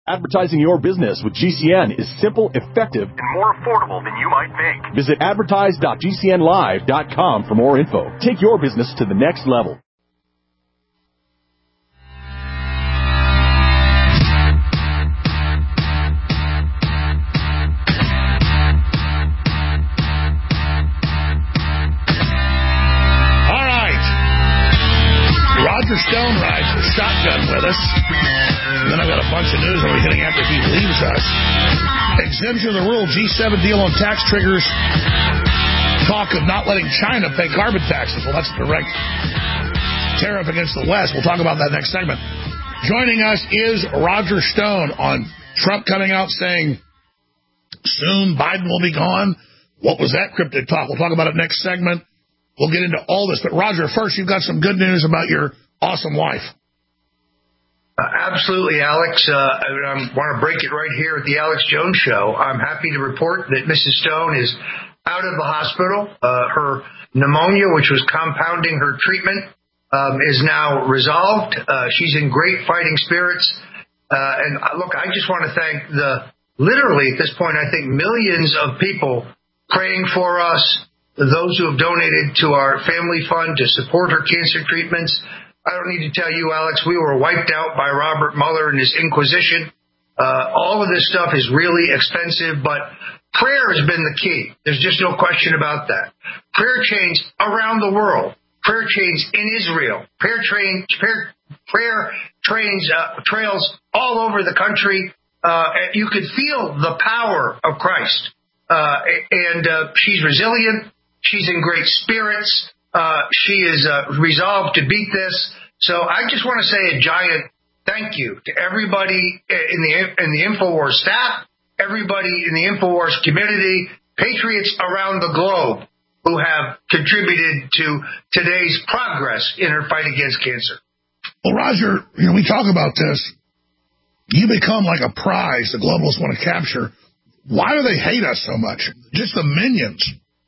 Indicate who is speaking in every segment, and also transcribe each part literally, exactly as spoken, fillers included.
Speaker 1: Advertising your business with G C N is simple, effective,
Speaker 2: and more affordable than you might think.
Speaker 1: Visit advertise dot g c n live dot com for more info. Take your business to the next level.
Speaker 3: All right. Roger Stone rides the shotgun with us. And then I've got a bunch of news I'll be hitting after he leaves us. Exemption of the rule, G seven deal on tax triggers. Talk of not letting China pay carbon taxes. Well, that's a direct tariff against the West. We'll talk about that next segment. Joining us is Roger Stone on Trump coming out saying, soon Biden will be gone. What was that cryptic talk? We'll talk about it next segment. We'll get into all this. But, Roger, first, you've got some good news about your awesome wife.
Speaker 4: Uh, absolutely, Alex. Uh, I, I want to break it right here at the Alex Jones Show. I'm happy to report that Missus Stone is out of the hospital. Uh, her pneumonia, which was compounding her treatment, um, is now resolved. Uh, she's in great fighting spirits. Uh, and uh, look, I just want to thank the, literally at this point, I think millions of people praying for us, those who have donated to our family fund to support her cancer treatments. I don't need to tell you, Alex, we were wiped out by Robert Mueller and his Inquisition. Uh, all of this stuff is really expensive, but prayer has been the key. There's just no question about that. Prayer chains around the world. Prayer chains in Israel. Prayer train, prayer, prayer trains, uh, trails all over the country. Uh, you could feel the power of Christ. Uh, and, uh, she's resilient. She's in great spirits. Uh, she is uh, resolved to beat this. So I just want to say a giant thank you to everybody in the in the InfoWars staff, everybody in the InfoWars community, patriots around the globe who have contributed to today's progress in her fight against cancer.
Speaker 3: Well, Roger, you know, we talk about this. You become like a prize the globalists want to capture. Why do they hate us so much? Just the minions.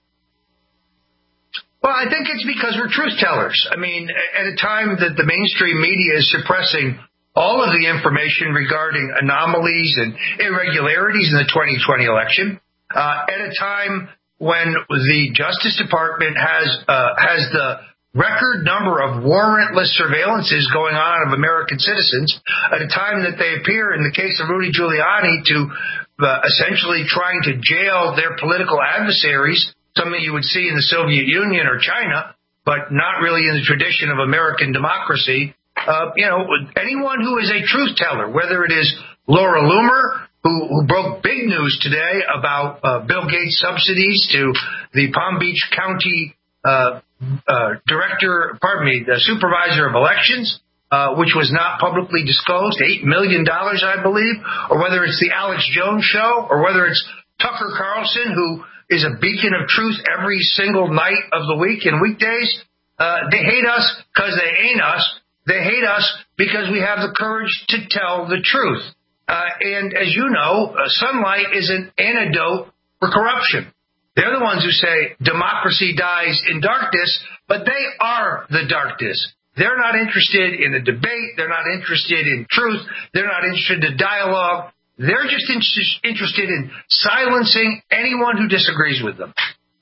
Speaker 4: Well, I think it's because we're truth tellers. I mean, at a time that the mainstream media is suppressing all of the information regarding anomalies and irregularities in the twenty twenty election, uh, at a time when the Justice Department has uh, has the record number of warrantless surveillances going on of American citizens, at a time that they appear, in the case of Rudy Giuliani, to uh, essentially trying to jail their political adversaries, something you would see in the Soviet Union or China, but not really in the tradition of American democracy. Uh, you know, anyone who is a truth teller, whether it is Laura Loomer, who, who broke big news today about uh, Bill Gates' subsidies to the Palm Beach County uh, uh, director, pardon me, the supervisor of elections, uh, which was not publicly disclosed, eight million dollars, I believe, or whether it's the Alex Jones Show, or whether it's Tucker Carlson, who is a beacon of truth every single night of the week and weekdays. Uh, they hate us because they ain't us. They hate us because we have the courage to tell the truth. Uh, and as you know, uh, Sunlight is an antidote for corruption. They're the ones who say democracy dies in darkness, but they are the darkness. They're not interested in the debate. They're not interested in truth. They're not interested in dialogue. They're just in- interested in silencing anyone who disagrees with them.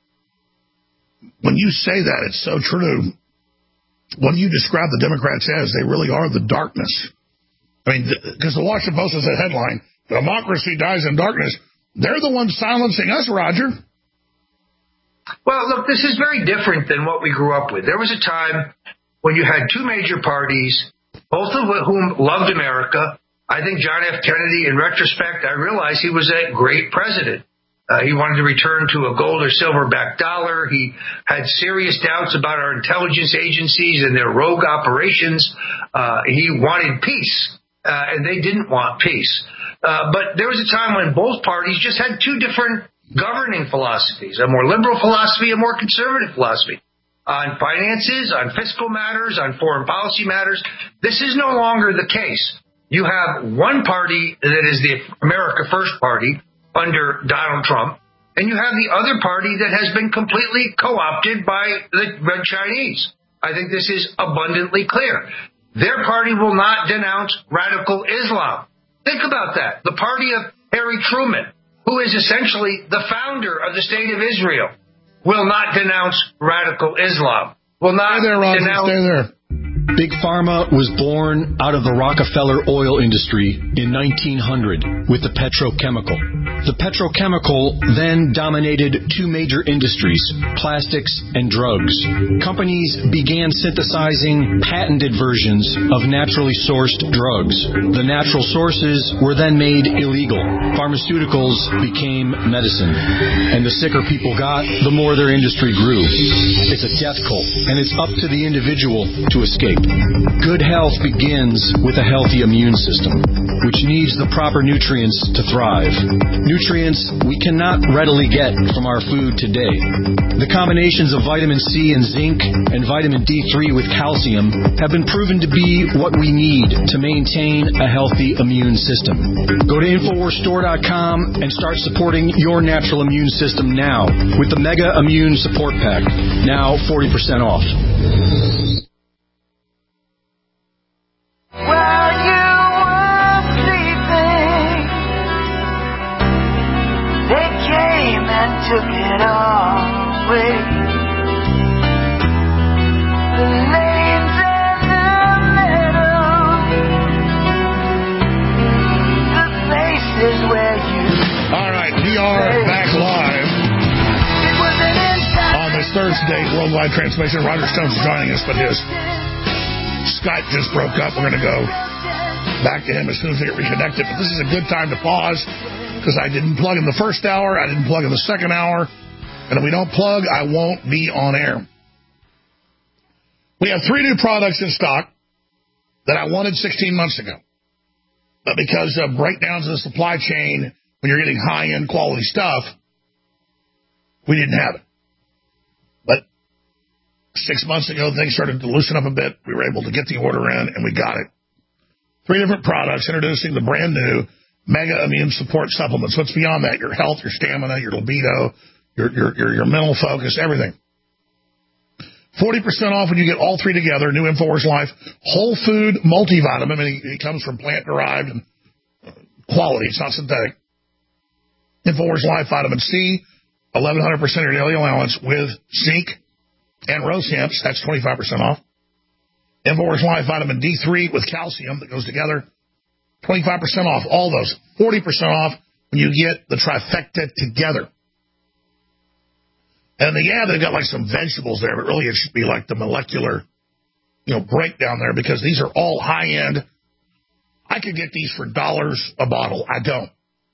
Speaker 3: When you say that, it's so true. When you describe the Democrats as, they really are the darkness. I mean, because the Washington Post has a headline, democracy dies in darkness. They're the ones silencing us, Roger.
Speaker 4: Well, look, this is very different than what we grew up with. There was a time when you had two major parties, both of whom loved America. I think John F. Kennedy, in retrospect, I realize he was a great president. Uh, he wanted to return to a gold or silver-backed dollar. He had serious doubts about our intelligence agencies and their rogue operations. Uh, he wanted peace, uh, and they didn't want peace. Uh, but there was a time when both parties just had two different governing philosophies, a more liberal philosophy, a more conservative philosophy. On finances, on fiscal matters, on foreign policy matters. This is no longer the case. You have one party that is the America First Party under Donald Trump, and you have the other party that has been completely co-opted by the Red Chinese. I think this is abundantly clear. Their party will not denounce radical Islam. Think about that. The party of Harry Truman, who is essentially the founder of the State of Israel, will not denounce radical Islam. Will not
Speaker 3: Stay there, Roger.
Speaker 4: denounce...
Speaker 3: Stay there.
Speaker 5: Big Pharma was born out of the Rockefeller oil industry in nineteen hundred with the petrochemical. The petrochemical then dominated two major industries, plastics and drugs. Companies began synthesizing patented versions of naturally sourced drugs. The natural sources were then made illegal. Pharmaceuticals became medicine. And the sicker people got, the more their industry grew. It's a death cult, and it's up to the individual to escape. Good health begins with a healthy immune system, which needs the proper nutrients to thrive. Nutrients we cannot readily get from our food today. The combinations of vitamin C and zinc and vitamin D three with calcium have been proven to be what we need to maintain a healthy immune system. Go to Infowars Store dot com and start supporting your natural immune system now with the Mega Immune Support Pack, now forty percent off.
Speaker 6: Took it all away. The names and the medals, the places where you.
Speaker 3: All right, we are back live
Speaker 6: It was an inside
Speaker 3: on this Thursday worldwide transmission. Roger Stone's joining us, but his Skype just broke up. We're going to go back to him as soon as we get reconnected. But this is a good time to pause, because I didn't plug in the first hour, I didn't plug in the second hour, and if we don't plug, I won't be on air. We have three new products in stock that I wanted sixteen months ago. But because of breakdowns in the supply chain, when you're getting high-end quality stuff, we didn't have it. But six months ago, things started to loosen up a bit. We were able to get the order in, and we got it. Three different products, introducing the brand new Mega Immune Support Supplements. What's beyond that? Your health, your stamina, your libido, your your your, your mental focus, everything. forty percent off when you get all three together. New Infowars Life Whole Food Multivitamin. I mean, it comes from plant-derived and quality. It's not synthetic. Infowars Life Vitamin C, eleven hundred percent of your daily allowance with zinc and rose hemp. That's twenty-five percent off. Infowars Life Vitamin D three with calcium that goes together. twenty-five percent off all those. forty percent off when you get the trifecta together. And yeah, they've got like some vegetables there, but really it should be like the molecular, you know, breakdown there, because these are all high-end. I could get these for dollars a bottle. I don't.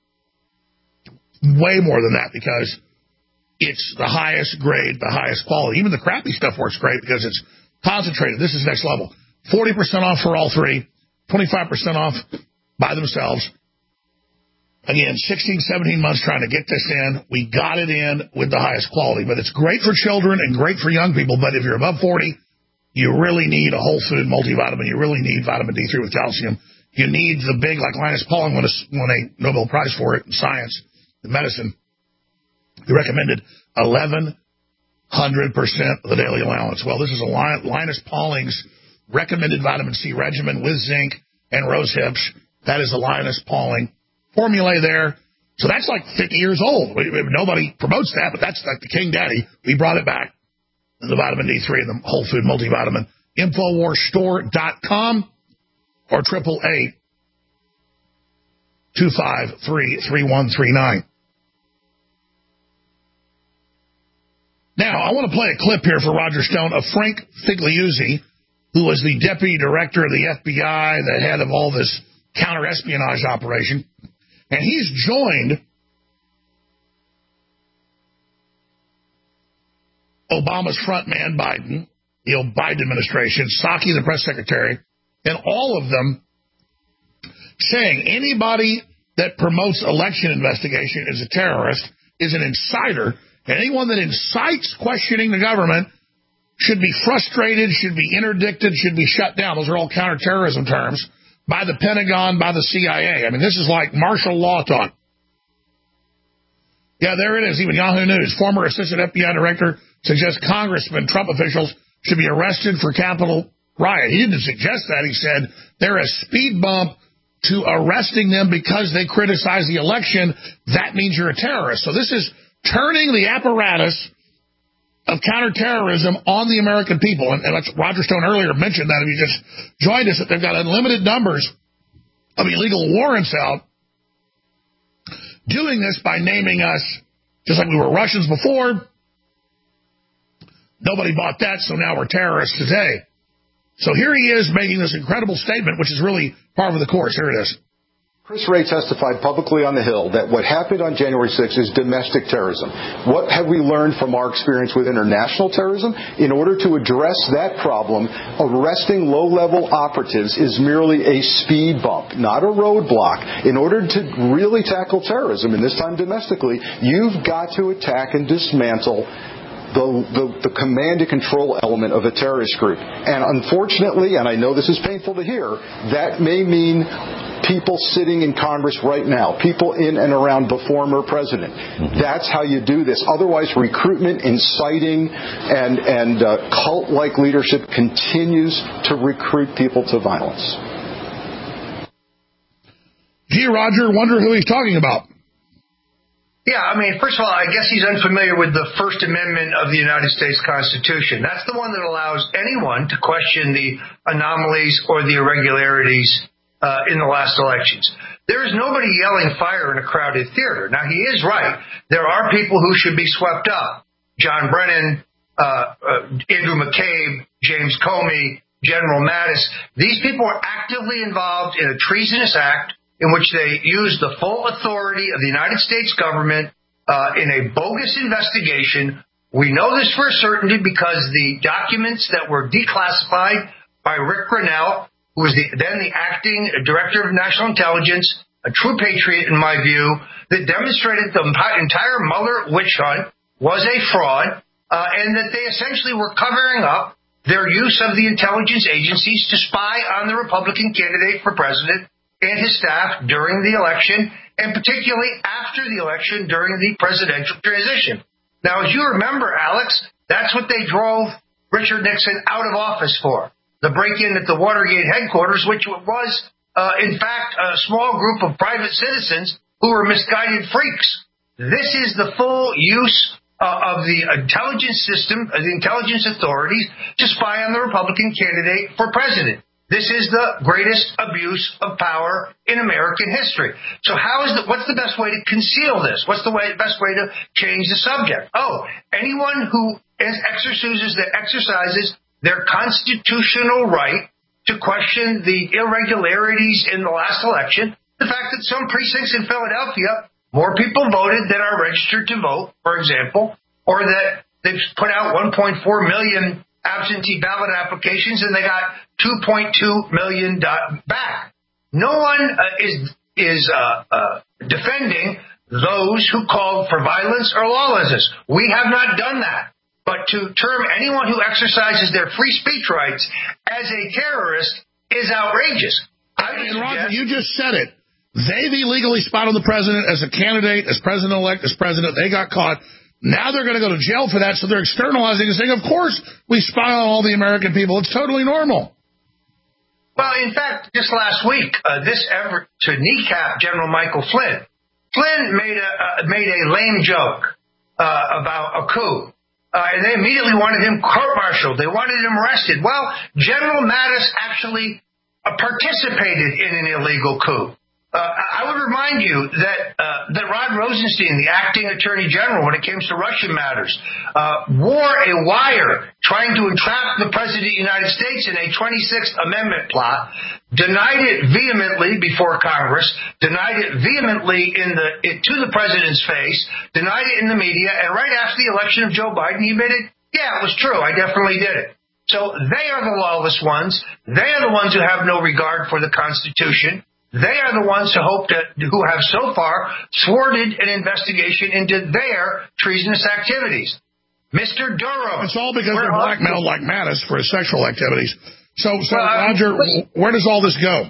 Speaker 3: Way more than that, because it's the highest grade, the highest quality. Even the crappy stuff works great because it's concentrated. This is next level. forty percent off for all three. twenty-five percent off by themselves. Again, sixteen, seventeen months trying to get this in. We got it in with the highest quality. But it's great for children and great for young people. But if you're above forty, you really need a whole food multivitamin. You really need vitamin D three with calcium. You need the big, like Linus Pauling won a, won a Nobel Prize for it in science, in medicine. He recommended eleven hundred percent of the daily allowance. Well, this is a Linus Pauling's recommended vitamin C regimen with zinc and rose hips. That is the Linus Pauling formulae there. So that's like fifty years old. Nobody promotes that, but that's like the king daddy. We brought it back. The vitamin D three and the whole food multivitamin. Infowars Store dot com or triple eight two five three three one three nine. Now, I want to play a clip here for Roger Stone of Frank Figliuzzi, who was the deputy director of the F B I, the head of all this counter-espionage operation. And he's joined Obama's front man, Biden, the Biden administration, Psaki, the press secretary, and all of them saying anybody that promotes election investigation is a terrorist, is an insider, and anyone that incites questioning the government should be frustrated, should be interdicted, should be shut down. Those are all counterterrorism terms by the Pentagon, by the C I A. I mean, this is like martial law talk. Yeah, there it is. Even Yahoo News. Former assistant F B I director suggests congressmen, Trump officials, should be arrested for Capitol riot. He didn't suggest that. He said they're a speed bump to arresting them because they criticize the election, that means you're a terrorist. So this is turning the apparatus of counterterrorism on the American people. And, and Roger Stone earlier mentioned that, if you just joined us, that they've got unlimited numbers of illegal warrants out, doing this by naming us, just like we were Russians before. Nobody bought that, so now we're terrorists today. So here he is making this incredible statement, which is really par for the course. Here it is.
Speaker 7: Chris Wray testified publicly on the Hill that what happened on January sixth is domestic terrorism. What have we learned from our experience with international terrorism? In order to address that problem, arresting low-level operatives is merely a speed bump, not a roadblock. In order to really tackle terrorism, and this time domestically, you've got to attack and dismantle The, the, the command and control element of a terrorist group. And unfortunately, and I know this is painful to hear, that may mean people sitting in Congress right now, people in and around the former president. Mm-hmm. That's how you do this. Otherwise, recruitment, inciting, and, and uh, cult-like leadership continues to recruit people to violence.
Speaker 3: Gee, Roger, wonder who he's talking about.
Speaker 4: Yeah, I mean, first of all, I guess he's unfamiliar with the First Amendment of the United States Constitution. That's the one that allows anyone to question the anomalies or the irregularities uh, in the last elections. There is nobody yelling fire in a crowded theater. Now, he is right. There are people who should be swept up. John Brennan, uh, uh, Andrew McCabe, James Comey, General Mattis. These people are actively involved in a treasonous act in which they used the full authority of the United States government uh, in a bogus investigation. We know this for a certainty because the documents that were declassified by Rick Grinnell, who was the, then the acting director of national intelligence, a true patriot in my view, that demonstrated the entire Mueller witch hunt was a fraud, uh, and that they essentially were covering up their use of the intelligence agencies to spy on the Republican candidate for president and his staff during the election, and particularly after the election during the presidential transition. Now, as you remember, Alex, that's what they drove Richard Nixon out of office for, the break-in at the Watergate headquarters, which was, uh, in fact, a small group of private citizens who were misguided freaks. This is the full use uh, of the intelligence system, of the intelligence authorities, to spy on the Republican candidate for president. This is the greatest abuse of power in American history. So how is the, what's the best way to conceal this? What's the way, best way to change the subject? Oh, anyone who exercises, that exercises their constitutional right to question the irregularities in the last election, the fact that some precincts in Philadelphia, more people voted than are registered to vote, for example, or that they've put out one point four million absentee ballot applications and they got two point two million back. No one uh, is is uh, uh, defending those who called for violence or lawlessness. We have not done that. But to term anyone who exercises their free speech rights as a terrorist is outrageous. I
Speaker 3: and Roger, you just said it. They've illegally spied on the president as a candidate, as president-elect, as president. They got caught. Now they're going to go to jail for that, so they're externalizing and saying, of course, we spy on all the American people. It's totally normal.
Speaker 4: Well, in fact, just last week, uh, this effort to kneecap General Michael Flynn, Flynn made a uh, made a lame joke uh, about a coup, uh, and they immediately wanted him court-martialed. They wanted him arrested. Well, General Mattis actually uh, participated in an illegal coup. Uh, I would remind you that uh, that Rod Rosenstein, the acting attorney general when it came to Russian matters, uh, wore a wire trying to entrap the president of the United States in a twenty-sixth Amendment plot, denied it vehemently before Congress, denied it vehemently in the it, to the president's face, denied it in the media, and right after the election of Joe Biden, he admitted, yeah, it was true, I definitely did it. So they are the lawless ones. They are the ones who have no regard for the Constitution. They are the ones who hope to, who have so far thwarted an investigation into their treasonous activities. Mister Durham.
Speaker 3: It's all because they're blackmailed like Mattis for his sexual activities. So, so well, Roger, um, where does all this go?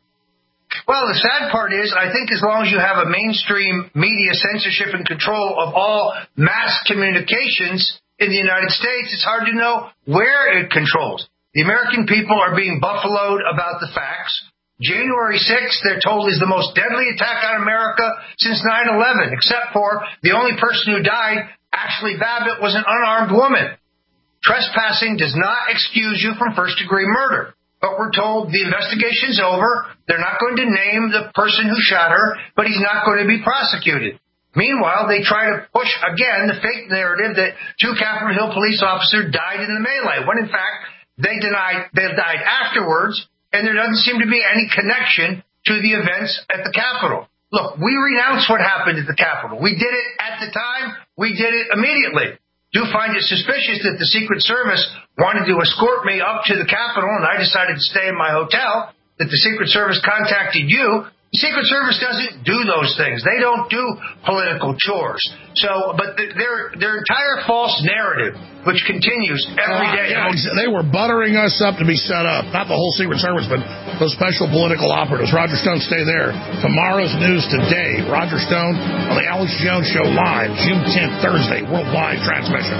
Speaker 4: Well, the sad part is, I think as long as you have a mainstream media censorship and control of all mass communications in the United States, it's hard to know where it controls. The American people are being buffaloed about the facts. January sixth, they're told, is the most deadly attack on America since nine eleven, except for the only person who died, Ashley Babbitt, was an unarmed woman. Trespassing does not excuse you from first-degree murder. But we're told the investigation's over. They're not going to name the person who shot her, but he's not going to be prosecuted. Meanwhile, they try to push, again, the fake narrative that two Capitol Hill police officers died in the melee, when in fact they denied they died afterwards, and there doesn't seem to be any connection to the events at the Capitol. Look, we renounce what happened at the Capitol. We did it at the time. We did it immediately. Do find it suspicious that the Secret Service wanted to escort me up to the Capitol, and I decided to stay in my hotel, that the Secret Service contacted you. The Secret Service doesn't do those things. They don't do political chores. So, but the, their their entire false narrative, which continues every day.
Speaker 3: Uh, yeah, they were buttering us up to be set up. Not the whole Secret Service, but those special political operatives. Roger Stone, stay there. Tomorrow's news today. Roger Stone on the Alex Jones Show live, June tenth, Thursday, worldwide transmission.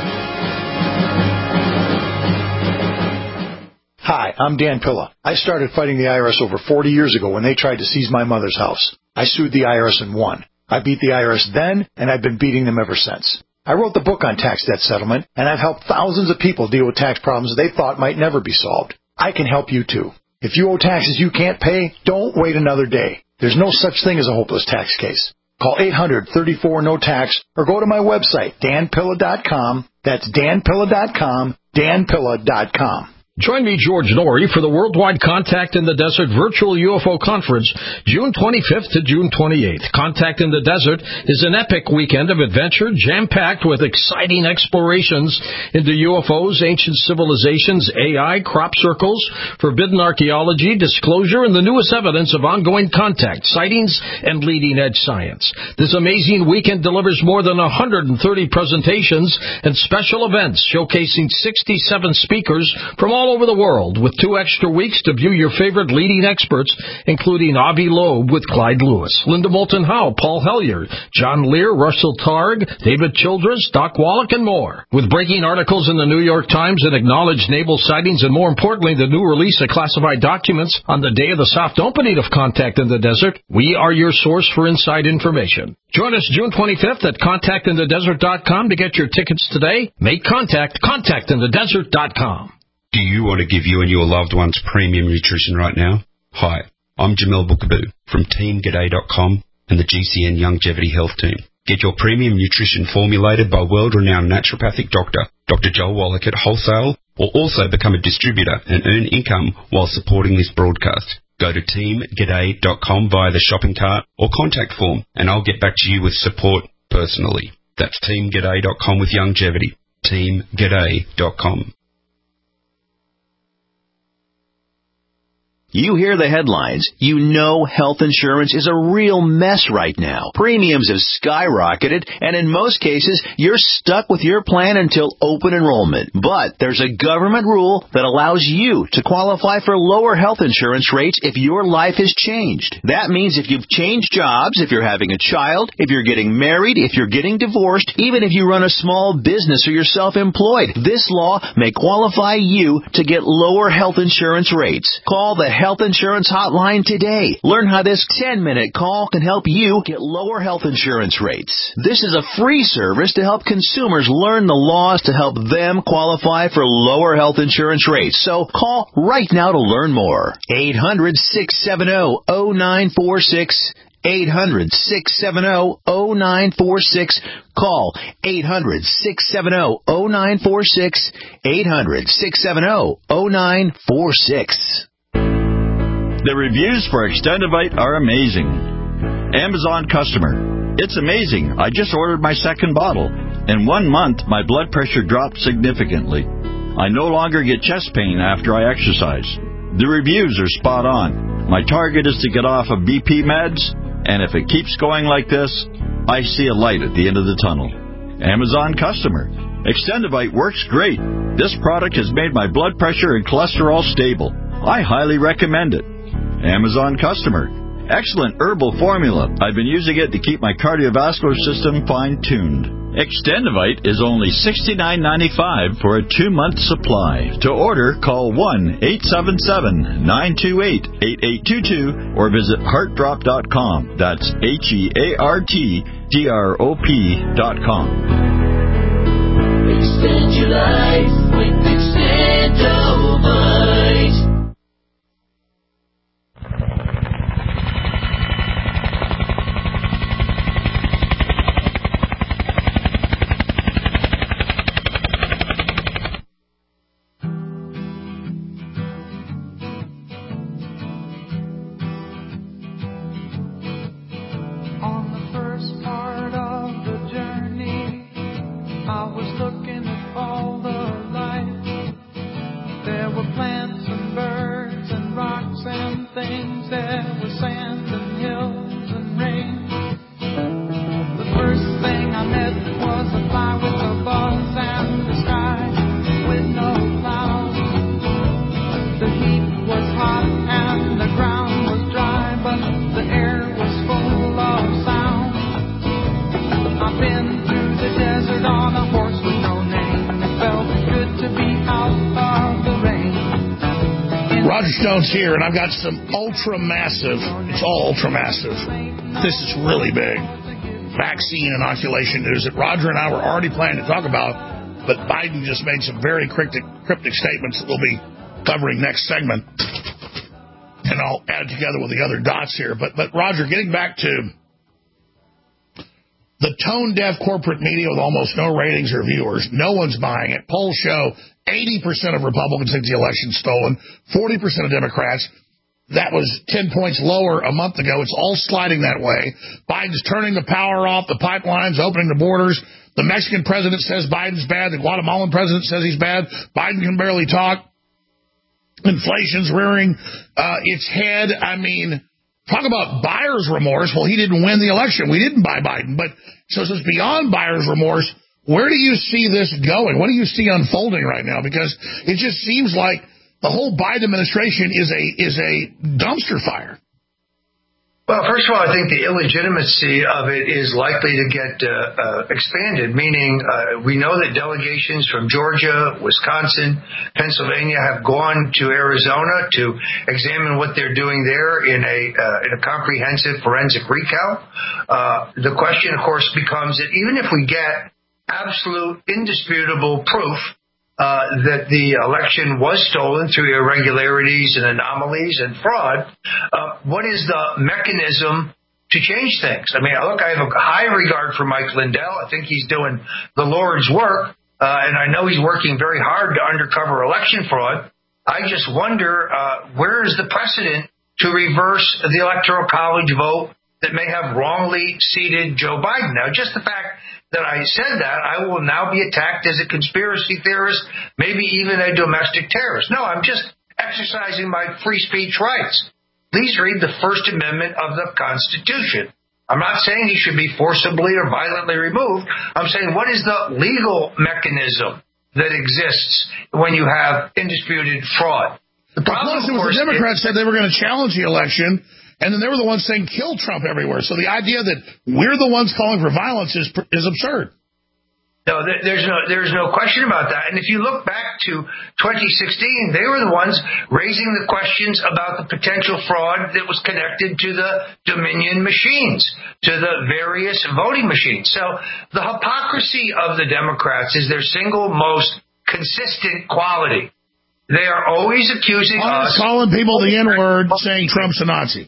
Speaker 8: Hi, I'm Dan Pilla. I started fighting the I R S over forty years ago when they tried to seize my mother's house. I sued the I R S and won. I beat the I R S then, and I've been beating them ever since. I wrote the book on tax debt settlement, and I've helped thousands of people deal with tax problems they thought might never be solved. I can help you too. If you owe taxes you can't pay, don't wait another day. There's no such thing as a hopeless tax case. Call eight hundred, thirty-four, no tax or go to my website, dan pilla dot com. That's dan pilla dot com, dan pilla dot com.
Speaker 9: Join me, George Norrie, for the Worldwide Contact in the Desert Virtual U F O Conference, June twenty-fifth to June twenty-eighth. Contact in the Desert is an epic weekend of adventure, jam-packed with exciting explorations into U F Os, ancient civilizations, A I, crop circles, forbidden archaeology, disclosure, and the newest evidence of ongoing contact, sightings, and leading-edge science. This amazing weekend delivers more than one hundred thirty presentations and special events showcasing sixty-seven speakers from all over the world, with two extra weeks to view your favorite leading experts, including Avi Loeb with Clyde Lewis, Linda Moulton Howe, Paul Hellyer, John Lear, Russell Targ, David Childress, Doc Wallach, and more. With breaking articles in the New York Times and acknowledged naval sightings, and more importantly, the new release of classified documents on the day of the soft opening of Contact in the Desert, we are your source for inside information. Join us June twenty-fifth at contact in the desert dot com to get your tickets today. Make contact, contact in the desert dot com.
Speaker 10: Do you want to give you and your loved ones premium nutrition right now? Hi, I'm Jamel Bookaboo from team g'day dot com and the G C N Longevity Health Team. Get your premium nutrition formulated by world-renowned naturopathic doctor, Doctor Joel Wallach at wholesale, or also become a distributor and earn income while supporting this broadcast. Go to team g'day dot com via the shopping cart or contact form, and I'll get back to you with support personally. That's team g'day dot com with Longevity. team g'day dot com.
Speaker 11: You hear the headlines. You know health insurance is a real mess right now. Premiums have skyrocketed, and in most cases, you're stuck with your plan until open enrollment. But there's a government rule that allows you to qualify for lower health insurance rates if your life has changed. That means if you've changed jobs, if you're having a child, if you're getting married, if you're getting divorced, even if you run a small business or you're self-employed, this law may qualify you to get lower health insurance rates. Call the Health Insurance Hotline today. Learn how this ten-minute call can help you get lower health insurance rates. This is a free service to help consumers learn the laws to help them qualify for lower health insurance rates. So call right now to learn more. eight hundred, six seven zero, zero nine four six. eight hundred, six seven zero, zero nine four six. Call eight hundred, six seven zero, zero nine four six. eight hundred, six seven zero, zero nine four six.
Speaker 12: The reviews for Extendivite are amazing. Amazon customer. It's amazing. I just ordered my second bottle. In one month, my blood pressure dropped significantly. I no longer get chest pain after I exercise. The reviews are spot on. My target is to get off of B P meds, and if it keeps going like this, I see a light at the end of the tunnel. Amazon customer. Extendivite works great. This product has made my blood pressure and cholesterol stable. I highly recommend it. Amazon customer. Excellent herbal formula. I've been using it to keep my cardiovascular system fine-tuned. Extendivite is only sixty-nine ninety-five for a two-month supply. To order, call one eight seven seven, nine two eight, eight eight two two or visit heart drop dot com. That's H E A R T D R O P dot com.
Speaker 6: Extend your life with Extendivite.
Speaker 3: Here, and I've got some ultra massive, it's all ultra massive, this is really big, vaccine inoculation news that Roger and I were already planning to talk about, but Biden just made some very cryptic, cryptic statements that we'll be covering next segment, and I'll add together with the other dots here. But, but Roger, getting back to the tone-deaf corporate media with almost no ratings or viewers, no one's buying it. Polls show eighty percent of Republicans think the election's stolen, forty percent of Democrats. That was ten points lower a month ago. It's all sliding that way. Biden's turning the power off, the pipelines, opening the borders. The Mexican president says Biden's bad. The Guatemalan president says he's bad. Biden can barely talk. Inflation's rearing uh, its head. I mean, talk about buyer's remorse. Well, he didn't win the election. We didn't buy Biden. But so it's beyond buyer's remorse. Where do you see this going? What do you see unfolding right now? Because it just seems like the whole Biden administration is a is a dumpster fire.
Speaker 4: Well, first of all, I think the illegitimacy of it is likely to get uh, uh, expanded, meaning uh, we know that delegations from Georgia, Wisconsin, Pennsylvania have gone to Arizona to examine what they're doing there in a uh, in a comprehensive forensic recount. Uh, the question, of course, becomes that even if we get absolute, indisputable proof uh, that the election was stolen through irregularities and anomalies and fraud, uh, what is the mechanism to change things? I mean, look, I have a high regard for Mike Lindell. I think he's doing the Lord's work, uh, and I know he's working very hard to undercover election fraud. I just wonder, uh, where is the precedent to reverse the Electoral College vote that may have wrongly seated Joe Biden? Now, just the fact that I said that, I will now be attacked as a conspiracy theorist, maybe even a domestic terrorist. No, I'm just exercising my free speech rights. Please read the First Amendment of the Constitution. I'm not saying he should be forcibly or violently removed. I'm saying, what is the legal mechanism that exists when you have indisputed fraud? The problem,
Speaker 3: plus, it was the Democrats said they were going to challenge the election, and then they were the ones saying kill Trump everywhere. So the idea that we're the ones calling for violence is is absurd.
Speaker 4: No, there's no there's no question about that. And if you look back to twenty sixteen, they were the ones raising the questions about the potential fraud that was connected to the Dominion machines, to the various voting machines. So the hypocrisy of the Democrats is their single most consistent quality. They are always accusing us,
Speaker 3: calling people the N-word, saying Trump's a Nazi.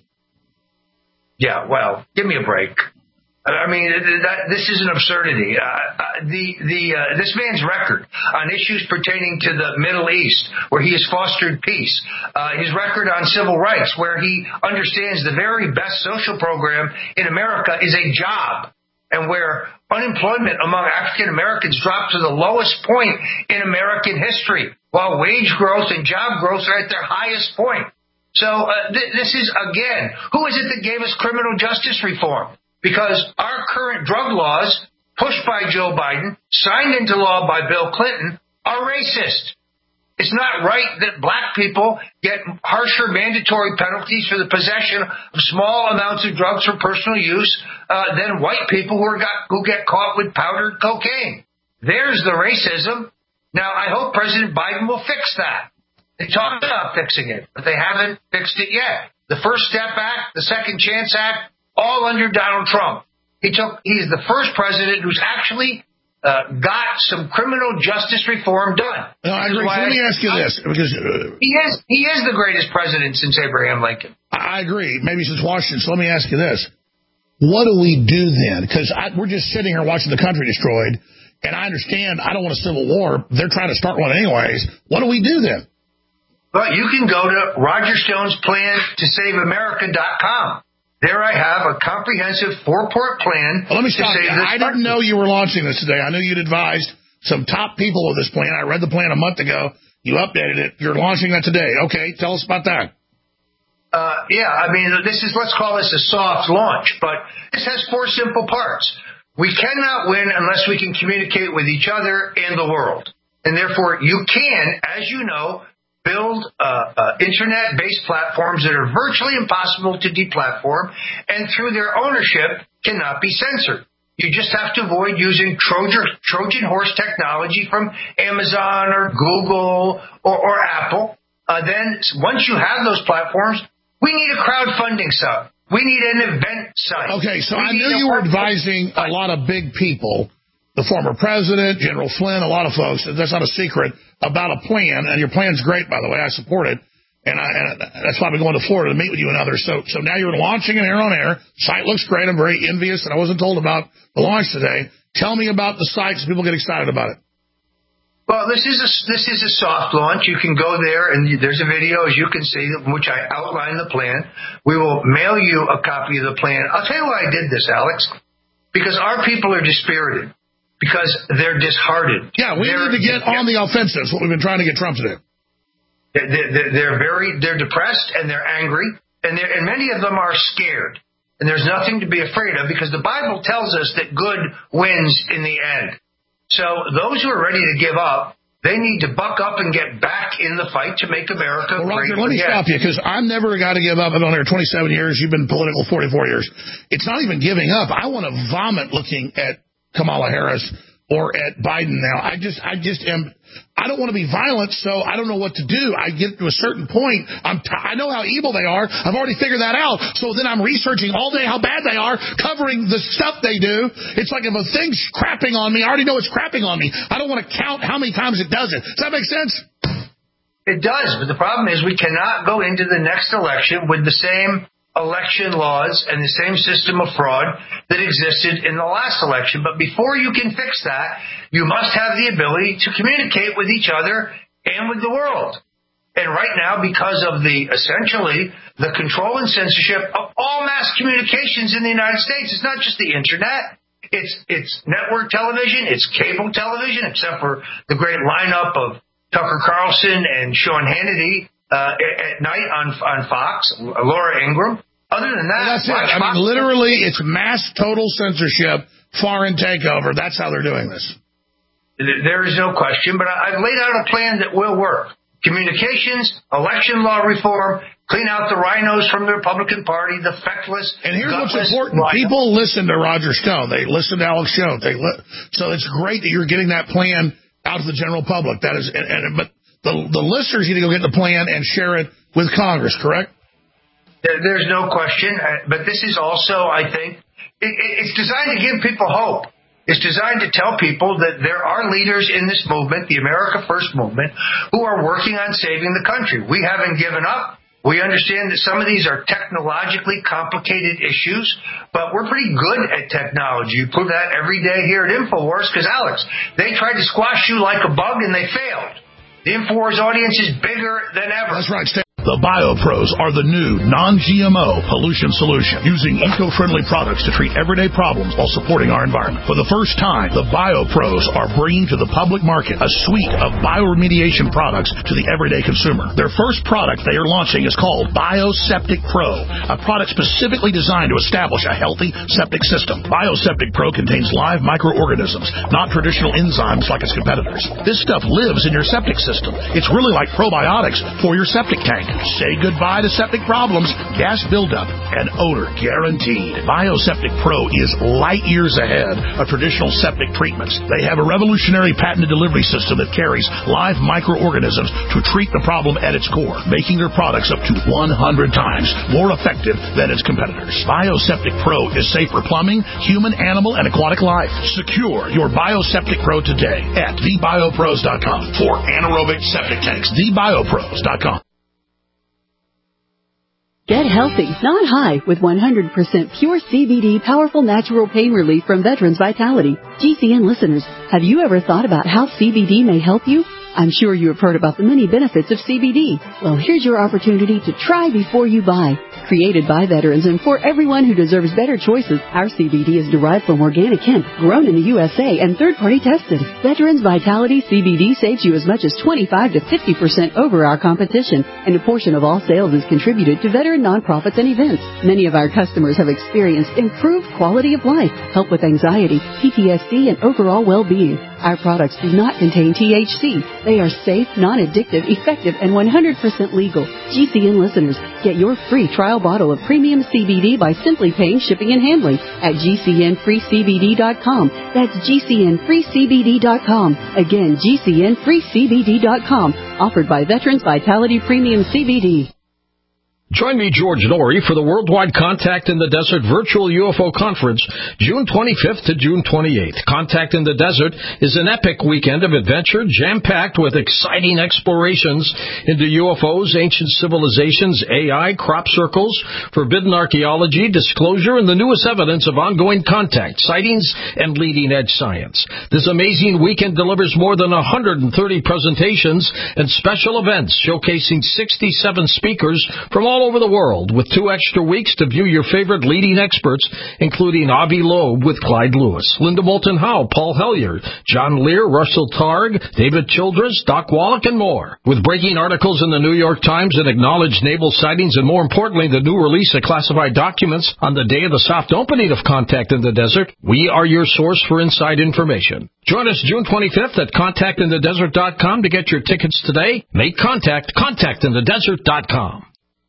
Speaker 4: Yeah, well, give me a break. I mean, that, this is an absurdity. Uh, the the uh, this man's record on issues pertaining to the Middle East, where he has fostered peace, uh, his record on civil rights, where he understands the very best social program in America is a job, and where unemployment among African Americans dropped to the lowest point in American history, while wage growth and job growth are at their highest point. So uh, th- this is, again, who is it that gave us criminal justice reform? Because our current drug laws, pushed by Joe Biden, signed into law by Bill Clinton, are racist. It's not right that black people get harsher mandatory penalties for the possession of small amounts of drugs for personal use uh, than white people who are got who get caught with powdered cocaine. There's the racism. Now, I hope President Biden will fix that. They talked about fixing it, but they haven't fixed it yet. The First Step Act, the Second Chance Act, all under Donald Trump. He took. He's the first president who's actually Uh, got some criminal justice reform done.
Speaker 3: No, I agree. Let me ask you this, because uh,
Speaker 4: he is he is the greatest president since Abraham Lincoln.
Speaker 3: I agree, maybe since Washington. So let me ask you this: what do we do then? Because we're just sitting here watching the country destroyed, and I understand I don't want a civil war. They're trying to start one anyways. What do we do then?
Speaker 4: Well, you can go to Roger Stone's plan to save america dot com. There I have a comprehensive four-part plan.
Speaker 3: Well, let me stop you. I didn't know you were launching this today. I knew you'd advised some top people of this plan. I read the plan a month ago. You updated it. You're launching that today. Okay, tell us about that.
Speaker 4: Uh, yeah, I mean, this is, let's call this a soft launch, but this has four simple parts. We cannot win unless we can communicate with each other and the world. And therefore, you can, as you know, build uh, uh, internet-based platforms that are virtually impossible to deplatform, and through their ownership cannot be censored. You just have to avoid using Trojan, Trojan horse technology from Amazon or Google or, or Apple. Uh, then once you have those platforms, we need a crowdfunding site. We need an event site.
Speaker 3: Okay, so
Speaker 4: we
Speaker 3: I knew you were advising a lot of big people, the former president, General Flynn, a lot of folks, that's not a secret, about a plan, and your plan's great, by the way. I support it, and, I, and that's why I've been going to Florida to meet with you and others. So so now you're launching it here on air. Site looks great. I'm very envious that I wasn't told about the launch today. Tell me about the site so people get excited about it.
Speaker 4: Well, this is a, this is a soft launch. You can go there, and there's a video, as you can see, in which I outline the plan. We will mail you a copy of the plan. I'll tell you why I did this, Alex, because our people are dispirited. Because they're disheartened.
Speaker 3: Yeah, we they're, need to get on the offensive. That's what we've been trying to get Trump to do.
Speaker 4: They're, they're very, they're depressed and they're angry, and they're, and many of them are scared. And there's nothing to be afraid of because the Bible tells us that good wins in the end. So those who are ready to give up, they need to buck up and get back in the fight to make America
Speaker 3: well,
Speaker 4: great
Speaker 3: Roger, let me
Speaker 4: again.
Speaker 3: stop you because I'm never a guy to give up. I've been on here twenty-seven years. You've been political forty-four years. It's not even giving up. I want to vomit looking at Kamala Harris or at Biden now. I just, I just am, I don't want to be violent, so I don't know what to do. I get to a certain point. I'm t- I know how evil they are. I've already figured that out. So then I'm researching all day how bad they are, covering the stuff they do. It's like if a thing's crapping on me, I already know it's crapping on me. I don't want to count how many times it does it. Does that make sense?
Speaker 4: It does, but the problem is we cannot go into the next election with the same election laws and the same system of fraud that existed in the last election. But before you can fix that, you must have the ability to communicate with each other and with the world. And right now, because of the essentially the control and censorship of all mass communications in the United States, it's not just the internet. It's it's network television, it's cable television, except for the great lineup of Tucker Carlson and Sean Hannity Uh, at night on on Fox, Laura Ingraham. Other than that,
Speaker 3: well, that's it. I mean, literally, it's mass total censorship, foreign takeover. That's how they're doing this.
Speaker 4: There is no question, but I've laid out a plan that will work. Communications, election law reform, clean out the rhinos from the Republican Party, the feckless.
Speaker 3: And here's what's important.
Speaker 4: Rhino.
Speaker 3: People listen to Roger Stone. They listen to Alex Jones. They li- so it's great that you're getting that plan out to the general public. That is, and, and but the the listeners need to go get the plan and share it with Congress, correct?
Speaker 4: There, there's no question. But this is also, I think, it, it's designed to give people hope. It's designed to tell people that there are leaders in this movement, the America First movement, who are working on saving the country. We haven't given up. We understand that some of these are technologically complicated issues, but we're pretty good at technology. You prove that every day here at InfoWars, because, Alex, they tried to squash you like a bug, and they failed. The InfoWars audience is bigger than ever.
Speaker 3: That's right, Stan. The BioPros are the new non-G M O pollution solution, using eco-friendly products to treat everyday problems while supporting our environment. For the first time, the BioPros are bringing to the public market a suite of bioremediation products to the everyday consumer. Their first product they are launching is called BioSeptic Pro, a product specifically designed to establish a healthy septic system. BioSeptic Pro contains live microorganisms, not traditional enzymes like its competitors. This stuff lives in your septic system. It's really like probiotics for your septic tank. Say goodbye to septic problems, gas buildup, and odor guaranteed. BioSeptic Pro is light years ahead of traditional septic treatments. They have a revolutionary patented delivery system that carries live microorganisms to treat the problem at its core, making their products up to one hundred times more effective than its competitors. BioSeptic Pro is safe for plumbing, human, animal, and aquatic life. Secure your BioSeptic Pro today at the bio pros dot com for anaerobic septic tanks. the bio pros dot com.
Speaker 13: Get healthy, not high, with one hundred percent pure C B D powerful natural pain relief from Veterans Vitality. G C N listeners, have you ever thought about how C B D may help you? I'm sure you have heard about the many benefits of C B D. Well, here's your opportunity to try before you buy. Created by veterans and for everyone who deserves better choices, our C B D is derived from organic hemp, grown in the U S A, and third-party tested. Veterans Vitality C B D saves you as much as twenty-five to fifty percent over our competition, and a portion of all sales is contributed to veteran nonprofits and events. Many of our customers have experienced improved quality of life, help with anxiety, P T S D, and overall well-being. Our products do not contain T H C. They are safe, non-addictive, effective, and one hundred percent legal. G C N listeners, get your free trial bottle of premium C B D by simply paying shipping and handling at G C N free C B D dot com. That's G C N free C B D dot com. Again, G C N free C B D dot com. Offered by Veterans Vitality Premium C B D.
Speaker 9: Join me, George Noory, for the Worldwide Contact in the Desert Virtual U F O Conference, June twenty-fifth to June twenty-eighth. Contact in the Desert is an epic weekend of adventure, jam-packed with exciting explorations into U F Os, ancient civilizations, A I, crop circles, forbidden archaeology, disclosure, and the newest evidence of ongoing contact, sightings, and leading-edge science. This amazing weekend delivers more than one hundred thirty presentations and special events showcasing sixty-seven speakers from all over the world, with two extra weeks to view your favorite leading experts, including Avi Loeb with Clyde Lewis, Linda Moulton Howe, Paul Hellyer, John Lear, Russell Targ, David Childress, Doc Wallach, and more. With breaking articles in the New York Times and acknowledged naval sightings, and more importantly, the new release of classified documents on the day of the soft opening of Contact in the Desert, we are your source for inside information. Join us June twenty-fifth at contact in the desert dot com to get your tickets today. Make contact, contact in the desert dot com.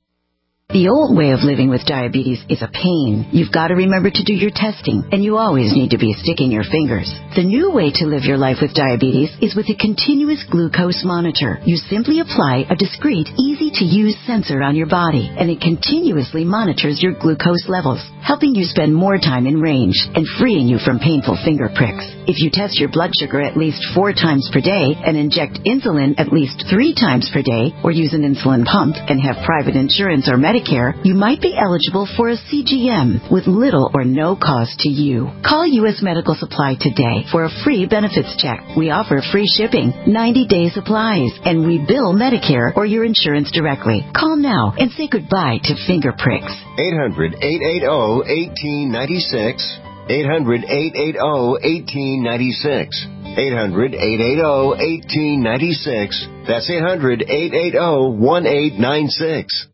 Speaker 14: The old way of living with diabetes is a pain. You've got to remember to do your testing, and you always need to be sticking your fingers. The new way to live your life with diabetes is with a continuous glucose monitor. You simply apply a discreet, easy-to-use sensor on your body, and it continuously monitors your glucose levels, helping you spend more time in range and freeing you from painful finger pricks. If you test your blood sugar at least four times per day and inject insulin at least three times per day, or use an insulin pump and have private insurance or Medicare, you might be eligible for a C G M with little or no cost to you. Call U S Medical Supply today for a free benefits check. We offer free shipping, ninety-day supplies, and we bill Medicare or your insurance directly. Call now and say goodbye to finger pricks.
Speaker 15: eight hundred, eight eight zero, one eight nine six. eight hundred, eight eight zero, one eight nine six. eight hundred, eight eight zero, one eight nine six. That's eight hundred, eight eight zero, one eight nine six.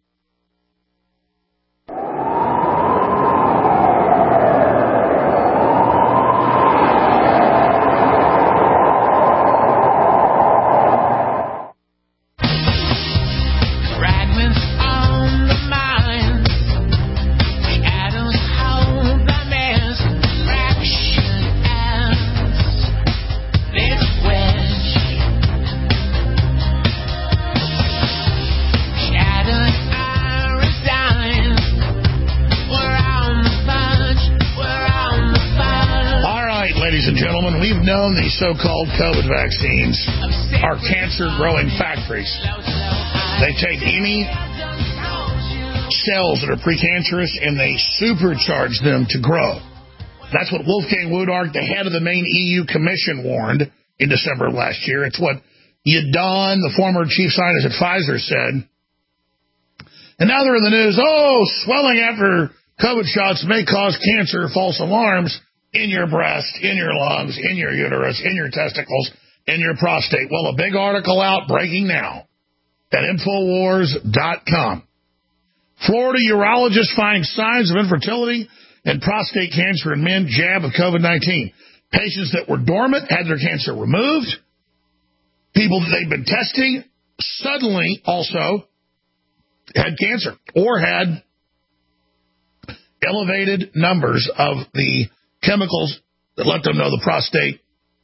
Speaker 3: These so-called COVID vaccines are cancer-growing factories. They take any cells that are precancerous and they supercharge them to grow. That's what Wolfgang Wodark, the head of the main E U Commission, warned in December of last year. It's what Yadon, the former chief scientist at Pfizer, said. And now they're in the news, oh, swelling after COVID shots may cause cancer, false alarms in your breast, in your lungs, in your uterus, in your testicles, in your prostate. Well, a big article out breaking now at Infowars dot com. Florida urologist finds signs of infertility and prostate cancer in men jabbed with COVID nineteen. Patients that were dormant had their cancer removed. People that they've been testing suddenly also had cancer or had elevated numbers of the chemicals that let them know the prostate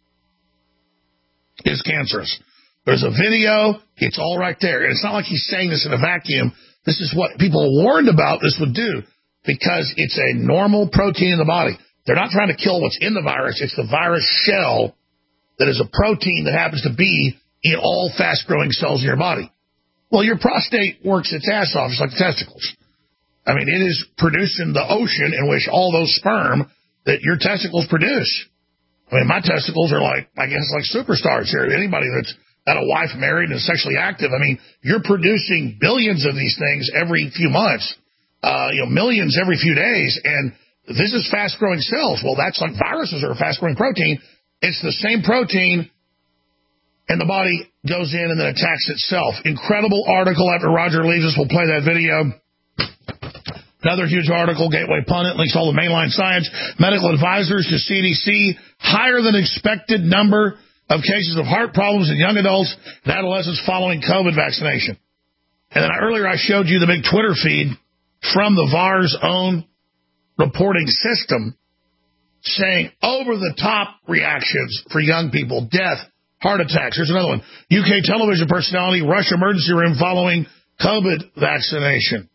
Speaker 3: is cancerous. There's a video. It's all right there. And it's not like he's saying this in a vacuum. This is what people warned about this would do because it's a normal protein in the body. They're not trying to kill what's in the virus. It's the virus shell that is a protein that happens to be in all fast-growing cells in your body. Well, your prostate works its ass off just like the testicles. I mean, it is producing the ocean in which all those sperm that your testicles produce. I mean, my testicles are like, I guess, like superstars here. Anybody that's got a wife, married, and sexually active, I mean, you're producing billions of these things every few months, uh, you know, millions every few days, and this is fast-growing cells. Well, that's like viruses are a fast-growing protein. It's the same protein, and the body goes in and then attacks itself. Incredible article. After Roger leaves us, we'll play that video. Another huge article, Gateway Pundit, links all the mainline science. Medical advisors to C D C, higher than expected number of cases of heart problems in young adults and adolescents following COVID vaccination. And then earlier I showed you the big Twitter feed from the V A R's own reporting system saying over-the-top reactions for young people, death, heart attacks. Here's another one. U K television personality rush emergency room following COVID vaccination.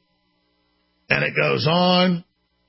Speaker 3: And it goes on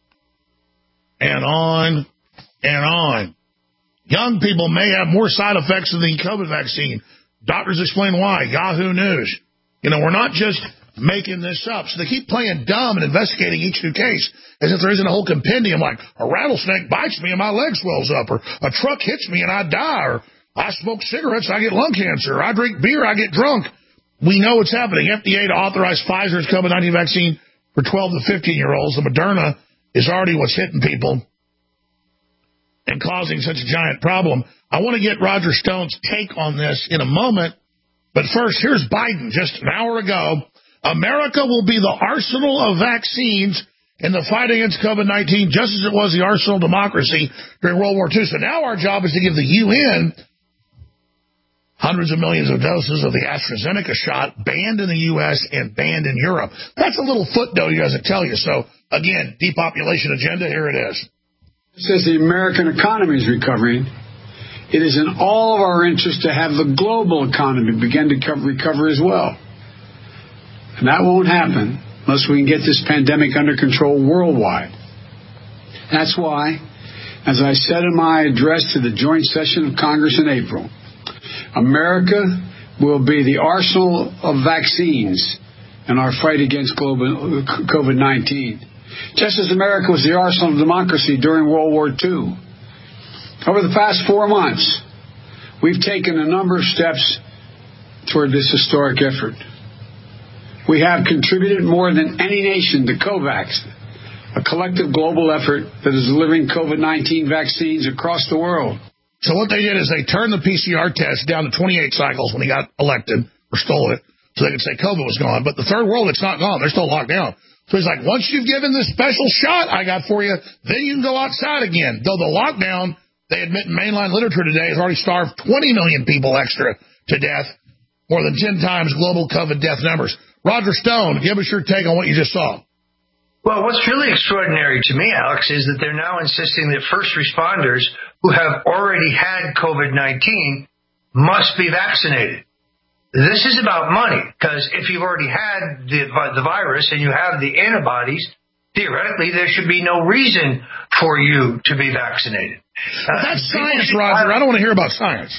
Speaker 3: and on and on. Young people may have more side effects of the COVID vaccine. Doctors explain why. Yahoo News. You know, we're not just making this up. So they keep playing dumb and investigating each new case as if there isn't a whole compendium like a rattlesnake bites me and my leg swells up, or a truck hits me and I die, or I smoke cigarettes, I get lung cancer, or I drink beer, I get drunk. We know what's happening. F D A to authorize Pfizer's COVID nineteen vaccine for twelve to fifteen-year-olds. The Moderna is already what's hitting people and causing such a giant problem. I want to get Roger Stone's take on this in a moment. But first, here's Biden just an hour ago. America will be the arsenal of vaccines in the fight against COVID nineteen, just as it was the arsenal of democracy during World War Two. So now our job is to give the U N hundreds of millions of doses of the AstraZeneca shot banned in the U S and banned in Europe. That's a little footnote he doesn't tell you. So, again, depopulation agenda, here it is.
Speaker 16: As the American economy is recovering, it is in all of our interest to have the global economy begin to recover as well. And that won't happen unless we can get this pandemic under control worldwide. That's why, as I said in my address to the joint session of Congress in April, America will be the arsenal of vaccines in our fight against COVID nineteen, just as America was the arsenal of democracy during World War Two. Over the past four months, we've taken a number of steps toward this historic effort. We have contributed more than any nation to COVAX, a collective global effort that is delivering COVID nineteen vaccines across the world.
Speaker 3: So what they did is they turned the P C R test down to twenty-eight cycles when he got elected, or stole it, so they could say COVID was gone. But the third world, it's not gone. They're still locked down. So he's like, once you've given this special shot I got for you, then you can go outside again. Though the lockdown, they admit in mainline literature today, has already starved twenty million people extra to death, more than ten times global COVID death numbers. Roger Stone, give us your take on what you just saw.
Speaker 4: Well, what's really extraordinary to me, Alex, is that they're now insisting that first responders who have already had COVID nineteen must be vaccinated. This is about money, because if you've already had the, the virus and you have the antibodies, theoretically there should be no reason for you to be vaccinated.
Speaker 3: Uh, that's science, Roger. I don't want to hear about science.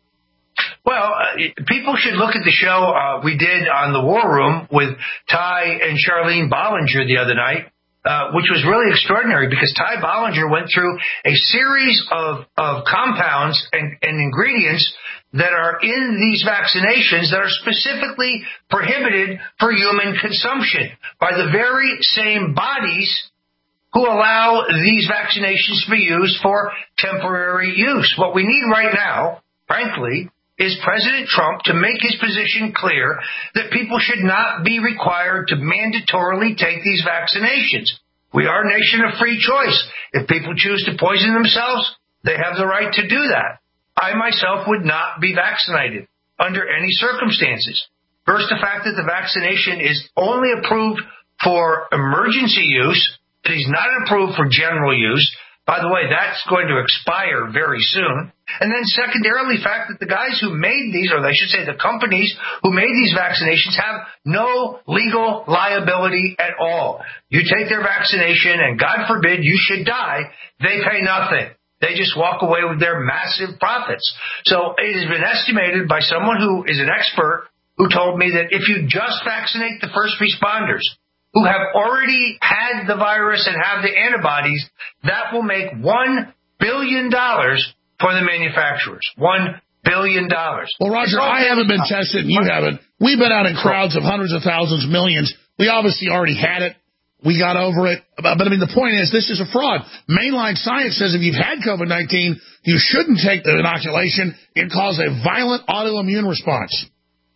Speaker 4: Well, uh, people should look at the show uh, we did on the War Room with Ty and Charlene Bollinger the other night. uh, which was really extraordinary because Ty Bollinger went through a series of, of compounds and, and ingredients that are in these vaccinations that are specifically prohibited for human consumption by the very same bodies who allow these vaccinations to be used for temporary use. What we need right now, frankly, is President Trump to make his position clear that people should not be required to mandatorily take these vaccinations. We are a nation of free choice. If people choose to poison themselves, they have the right to do that. I myself would not be vaccinated under any circumstances. First, the fact that the vaccination is only approved for emergency use. It is not approved for general use. By the way, that's going to expire very soon. And then secondarily, the fact that the guys who made these, or I should say the companies who made these vaccinations, have no legal liability at all. You take their vaccination and God forbid you should die, they pay nothing. They just walk away with their massive profits. So it has been estimated by someone who is an expert who told me that if you just vaccinate the first responders who have already had the virus and have the antibodies, that will make one billion dollars for the manufacturers. One billion dollars.
Speaker 3: Well, Roger, I haven't been tested and you haven't. We've been out in crowds of hundreds of thousands, millions. We obviously already had it. We got over it. But, I mean, the point is, this is a fraud. Mainline science says if you've had COVID nineteen, you shouldn't take the inoculation. It causes a violent autoimmune response.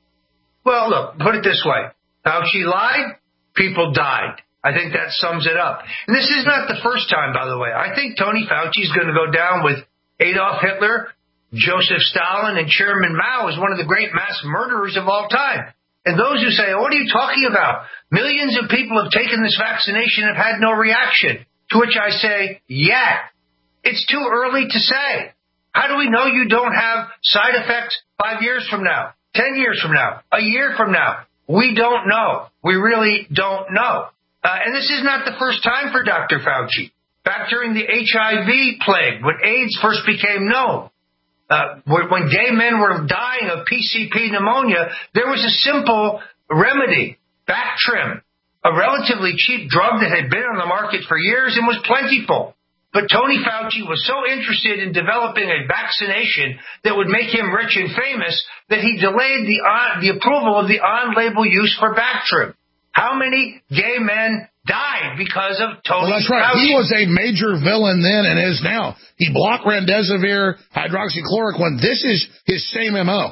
Speaker 4: Well, look, put it this way. Fauci lied. People died. I think that sums it up. And this is not the first time, by the way. I think Tony Fauci is going to go down with Adolf Hitler, Joseph Stalin, and Chairman Mao as one of the great mass murderers of all time. And those who say, oh, what are you talking about? Millions of people have taken this vaccination and have had no reaction. To which I say, yeah, it's too early to say. How do we know you don't have side effects five years from now, ten years from now, a year from now? We don't know. We really don't know. Uh, and this is not the first time for Doctor Fauci. Back during the H I V plague, when AIDS first became known, uh, when gay men were dying of P C P pneumonia, there was a simple remedy, Bactrim, a relatively cheap drug that had been on the market for years and was plentiful. But Tony Fauci was so interested in developing a vaccination that would make him rich and famous that he delayed the on, the approval of the on-label use for Bactrim. How many gay men died because of Tony
Speaker 3: well, that's right.
Speaker 4: Fauci?
Speaker 3: He was a major villain then and is now. He blocked remdesivir, hydroxychloroquine. This is his same M O.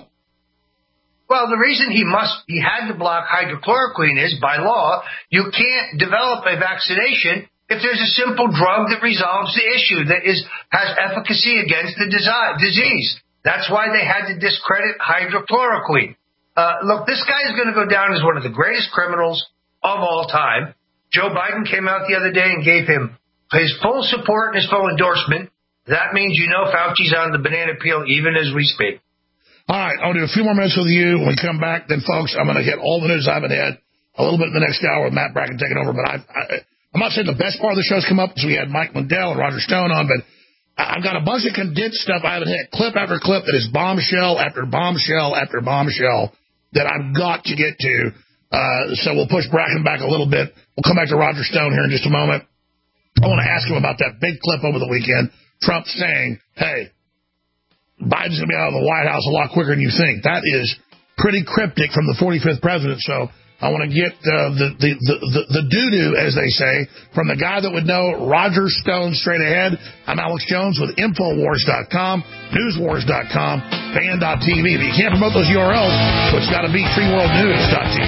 Speaker 4: Well, the reason he must, he had to block hydrochloroquine is, by law, you can't develop a vaccination if there's a simple drug that resolves the issue, that is has efficacy against the disease. That's why they had to discredit hydrochloroquine. Uh, look, this guy is going to go down as one of the greatest criminals of all time. Joe Biden came out the other day and gave him his full support and his full endorsement. That means you know Fauci's on the banana peel even as we speak.
Speaker 3: All right, I'll do a few more minutes with you. When we come back, then, folks, I'm going to hit all the news I've been had a little bit in the next hour with Matt Bracken taking over. But I, I, I'm not saying the best part of the show's come up because we had Mike Lindell and Roger Stone on, but I've got a bunch of condensed stuff I haven't hit, clip after clip that is bombshell after bombshell after bombshell that I've got to get to. Uh, so we'll push Bracken back a little bit. We'll come back to Roger Stone here in just a moment. I want to ask him about that big clip over the weekend, Trump saying, hey, Biden's going to be out of the White House a lot quicker than you think. That is pretty cryptic from the forty-fifth president. So I want to get uh, the, the, the, the, the doo-doo, as they say, from the guy that would know, Roger Stone, straight ahead. I'm Alex Jones with Infowars dot com, Newswars dot com, Fan dot T V. But you can't promote those U R Ls, so it's got to be Free World News dot T V.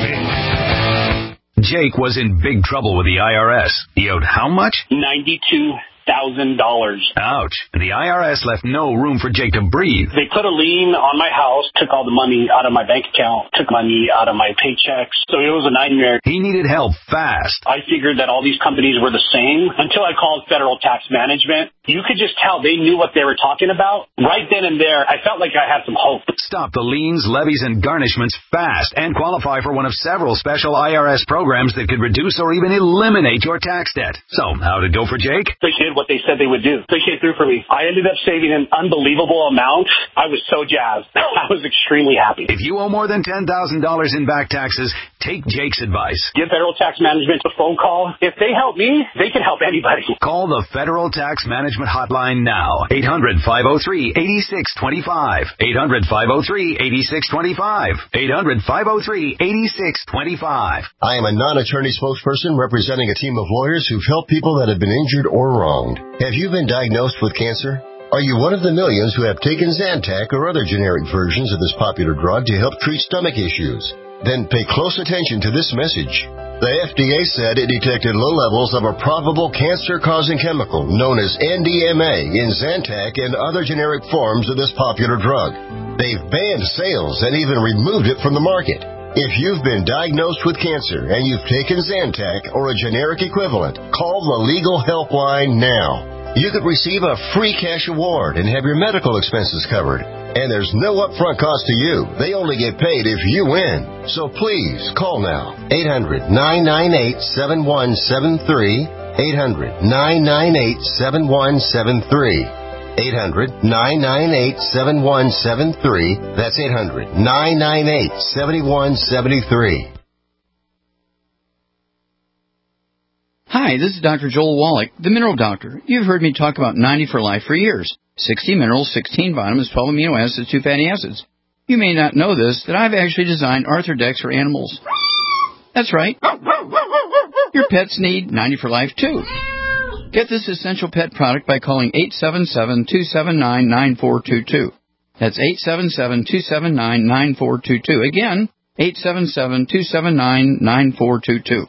Speaker 17: Jake was in big trouble with the I R S. He owed how much? ninety-two thousand dollars. Ouch. And the I R S left no room for Jake to breathe.
Speaker 18: They put a lien on my house, took all the money out of my bank account, took money out of my paychecks. So it was a nightmare.
Speaker 17: He needed help fast.
Speaker 18: I figured that all these companies were the same until I called Federal Tax Management. You could just tell they knew what they were talking about. Right then and there, I felt like I had some hope.
Speaker 17: Stop the liens, levies, and garnishments fast and qualify for one of several special I R S programs that could reduce or even eliminate your tax debt. So, how'd it go for Jake?
Speaker 18: The kid what they said they would do. They came through for me. I ended up saving an unbelievable amount. I was so jazzed. I was extremely happy.
Speaker 17: If you owe more than ten thousand dollars in back taxes, take Jake's advice.
Speaker 18: Give Federal Tax Management a phone call. If they help me, they can help anybody.
Speaker 17: Call the Federal Tax Management Hotline now. eight hundred, five oh three, eight six two five. eight hundred, five oh three, eight six two five. eight hundred, five oh three, eight six two five.
Speaker 15: I am a non-attorney spokesperson representing a team of lawyers who've helped people that have been injured or wronged. Have you been diagnosed with cancer? Are you one of the millions who have taken Zantac or other generic versions of this popular drug to help treat stomach issues? Then pay close attention to this message. The F D A said it detected low levels of a probable cancer-causing chemical known as N D M A in Zantac and other generic forms of this popular drug. They've banned sales and even removed it from the market. If you've been diagnosed with cancer and you've taken Zantac or a generic equivalent, call the Legal Helpline now. You could receive a free cash award and have your medical expenses covered. And there's no upfront cost to you. They only get paid if you win. So please, call now. eight hundred, nine nine eight, seven one seven three. eight hundred, nine nine eight, seven one seven three. eight hundred, nine nine eight, seven one seven three. That's eight hundred, nine nine eight, seven one seven three.
Speaker 19: Hi, this is Doctor Joel Wallach, the Mineral Doctor. You've heard me talk about ninety for Life for years. sixty minerals, sixteen vitamins, twelve amino acids, two fatty acids. You may not know this, that I've actually designed Arthrodex for animals. That's right. Your pets need ninety for Life, too. Get this essential pet product by calling eight seven seven, two seven nine, nine four two two. That's eight seven seven, two seven nine, nine four two two. Again, eight seven seven, two seven nine, nine four two two.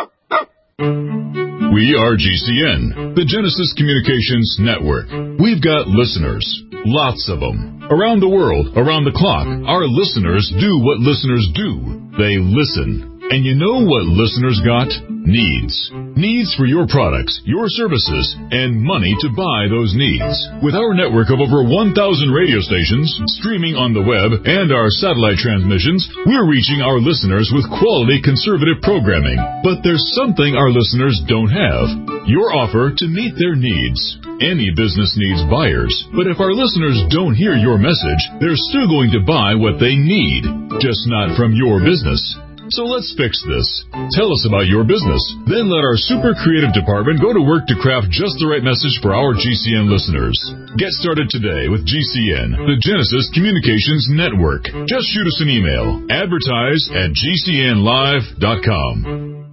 Speaker 20: We are G C N, the Genesis Communications Network. We've got listeners, lots of them. Around the world, around the clock, our listeners do what listeners do. They listen. And you know what listeners got? Needs. Needs for your products, your services, and money to buy those needs. With our network of over one thousand radio stations, streaming on the web, and our satellite transmissions, we're reaching our listeners with quality conservative programming. But there's something our listeners don't have. Your offer to meet their needs. Any business needs buyers, but if our listeners don't hear your message, they're still going to buy what they need, just not from your business. So let's fix this. Tell us about your business. Then let our super creative department go to work to craft just the right message for our G C N listeners. Get started today with G C N, the Genesis Communications Network. Just shoot us an email. Advertise at G C N live dot com.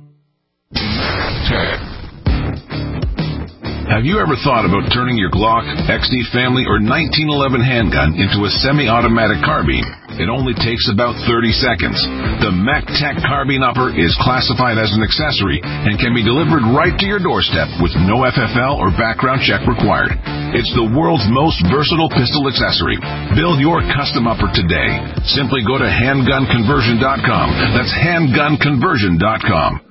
Speaker 21: Have you ever thought about turning your Glock, X D Family, or nineteen eleven handgun into a semi-automatic carbine? It only takes about thirty seconds. The MacTac Carbine Upper is classified as an accessory and can be delivered right to your doorstep with no F F L or background check required. It's the world's most versatile pistol accessory. Build your custom upper today. Simply go to handgun conversion dot com. That's handgun conversion dot com.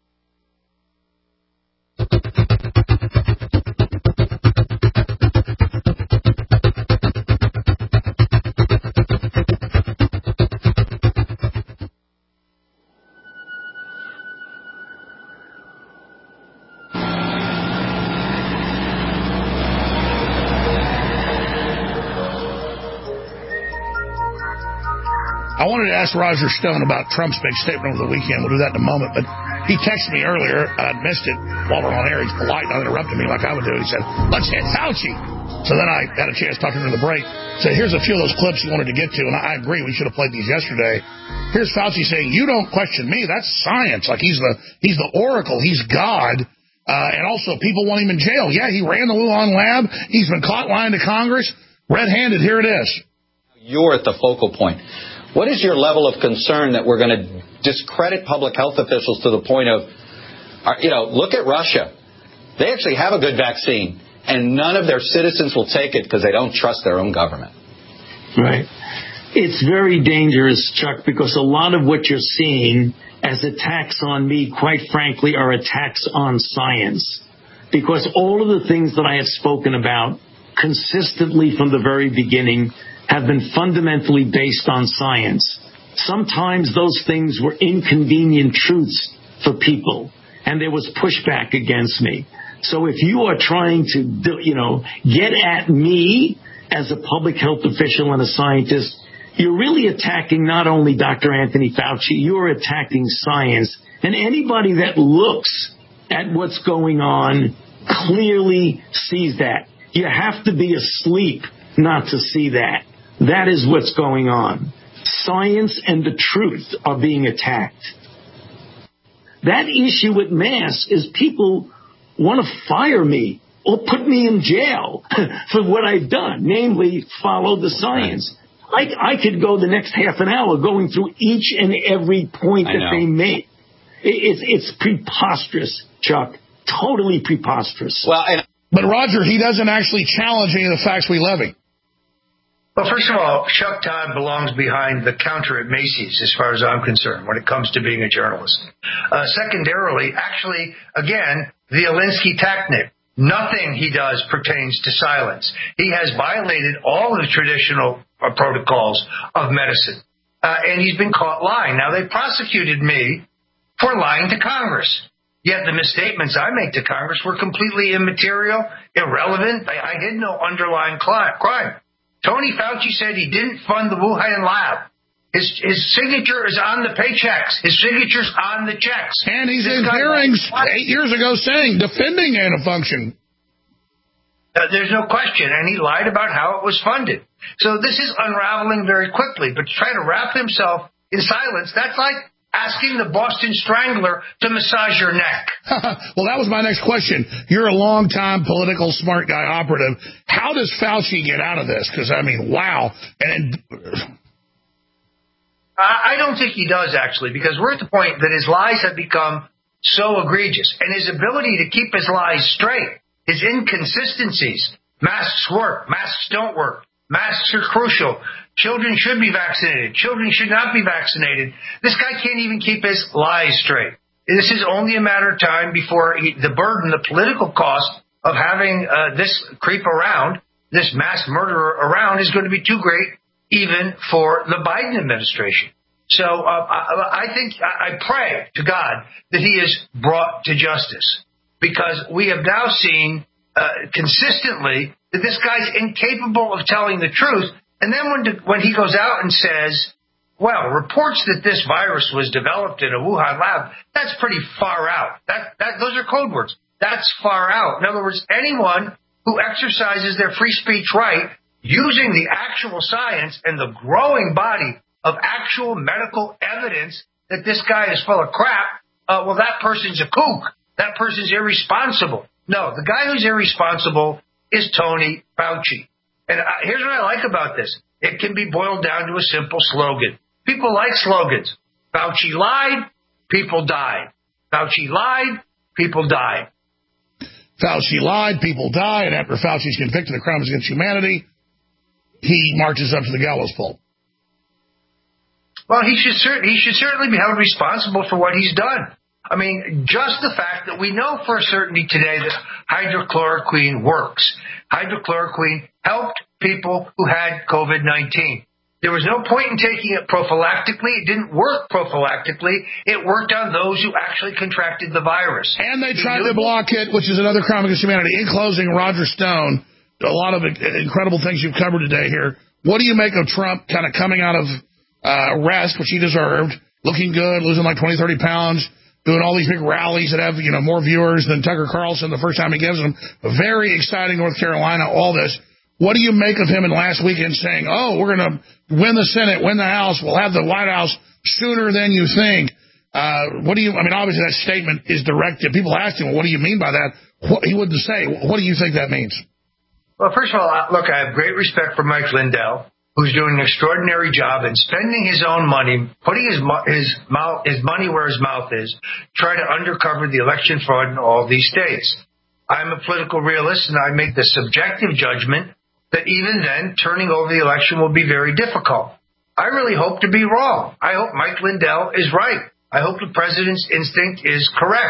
Speaker 3: I wanted to ask Roger Stone about Trump's big statement over the weekend. We'll do that in a moment. But he texted me earlier. I'd missed it while we're on air. He's polite, not interrupting me like I would do. He said, let's hit Fauci. So then I had a chance talking to him in the break. Said, here's a few of those clips he wanted to get to. And I agree. We should have played these yesterday. Here's Fauci saying, you don't question me. That's science. Like he's the he's the oracle. He's God. Uh, and also people want him in jail. Yeah, he ran the Wuhan lab. He's been caught lying to Congress. Red-handed. Here it is.
Speaker 22: You're at the focal point. What is your level of concern that we're going to discredit public health officials to the point of, you know, look at Russia. They actually have a good vaccine, and none of their citizens will take it because they don't trust their own government.
Speaker 23: Right. It's very dangerous, Chuck, because a lot of what you're seeing as attacks on me, quite frankly, are attacks on science. Because all of the things that I have spoken about consistently from the very beginning have been fundamentally based on science. Sometimes those things were inconvenient truths for people, and there was pushback against me. So if you are trying to, do, you know, get at me as a public health official and a scientist, you're really attacking not only Doctor Anthony Fauci, you're attacking science. And anybody that looks at what's going on clearly sees that. You have to be asleep not to see that. That is what's going on. Science and the truth are being attacked. That issue with masks is people want to fire me or put me in jail for what I've done, namely follow the science. I, I could go the next half an hour going through each and every point that they make. It, it's, it's preposterous, Chuck. Totally preposterous.
Speaker 3: Well, and- but Roger, he doesn't actually challenge any of the facts we levy.
Speaker 4: Well, first of all, Chuck Todd belongs behind the counter at Macy's, as far as I'm concerned, when it comes to being a journalist. Uh, secondarily, actually, again, the Alinsky technique. Nothing he does pertains to silence. He has violated all of the traditional uh, protocols of medicine, uh, and he's been caught lying. Now, they prosecuted me for lying to Congress. Yet the misstatements I make to Congress were completely immaterial, irrelevant. I, I hid no underlying crime. Tony Fauci said he didn't fund the Wuhan lab. His his signature is on the paychecks. His signature's on the checks.
Speaker 3: And he's
Speaker 4: this
Speaker 3: in hearings eight years ago saying, defending antifunction.
Speaker 4: Uh, there's no question. And he lied about how it was funded. So this is unraveling very quickly. But to try to wrap himself in silence, that's like asking the Boston Strangler to massage your neck.
Speaker 3: Well, that was my next question. You're a long-time political smart guy operative. How does Fauci get out of this? Because, I mean, wow. And
Speaker 4: I don't think he does, actually, because we're at the point that his lies have become so egregious. And his ability to keep his lies straight, his inconsistencies, masks work, masks don't work. Masks are crucial. Children should be vaccinated. Children should not be vaccinated. This guy can't even keep his lies straight. This is only a matter of time before he, the burden, the political cost of having uh, this creep around, this mass murderer around, is going to be too great even for the Biden administration. So uh, I, I think, I pray to God that he is brought to justice, because we have now seen uh, consistently that this guy's incapable of telling the truth. And then when, when he goes out and says, well, reports that this virus was developed in a Wuhan lab, that's pretty far out. That, that, those are code words. That's far out. In other words, anyone who exercises their free speech right using the actual science and the growing body of actual medical evidence that this guy is full of crap, uh, well, that person's a kook. That person's irresponsible. No, the guy who's irresponsible is Tony Fauci. And here's what I like about this. It can be boiled down to a simple slogan. People like slogans. Fauci lied, people died. Fauci lied, people died.
Speaker 3: Fauci lied, people died. And after Fauci's convicted of crimes against humanity, he marches up to the gallows pole.
Speaker 4: Well, he should, cer- he should certainly be held responsible for what he's done. I mean, just the fact that we know for a certainty today that hydrochloroquine works. Hydrochloroquine helped people who had COVID nineteen. There was no point in taking it prophylactically. It didn't work prophylactically. It worked on those who actually contracted the virus.
Speaker 3: And they tried to block it, which is another crime against humanity. In closing, Roger Stone, a lot of incredible things you've covered today here. What do you make of Trump kind of coming out of uh, rest, which he deserved, looking good, losing like twenty, thirty pounds, doing all these big rallies that have, you know, more viewers than Tucker Carlson the first time he gives them. Very exciting, North Carolina, all this. What do you make of him in last weekend saying, oh, we're going to win the Senate, win the House, we'll have the White House sooner than you think? Uh, what do you, I mean, obviously that statement is directed. People asked him, well, what do you mean by that? What, he wouldn't say. What do you think that means?
Speaker 4: Well, first of all, look, I have great respect for Mike Lindell, who's doing an extraordinary job in spending his own money, putting his his mouth, his money where his mouth is, trying to undercover the election fraud in all these states. I'm a political realist, and I make the subjective judgment that even then, turning over the election will be very difficult. I really hope to be wrong. I hope Mike Lindell is right. I hope the president's instinct is correct.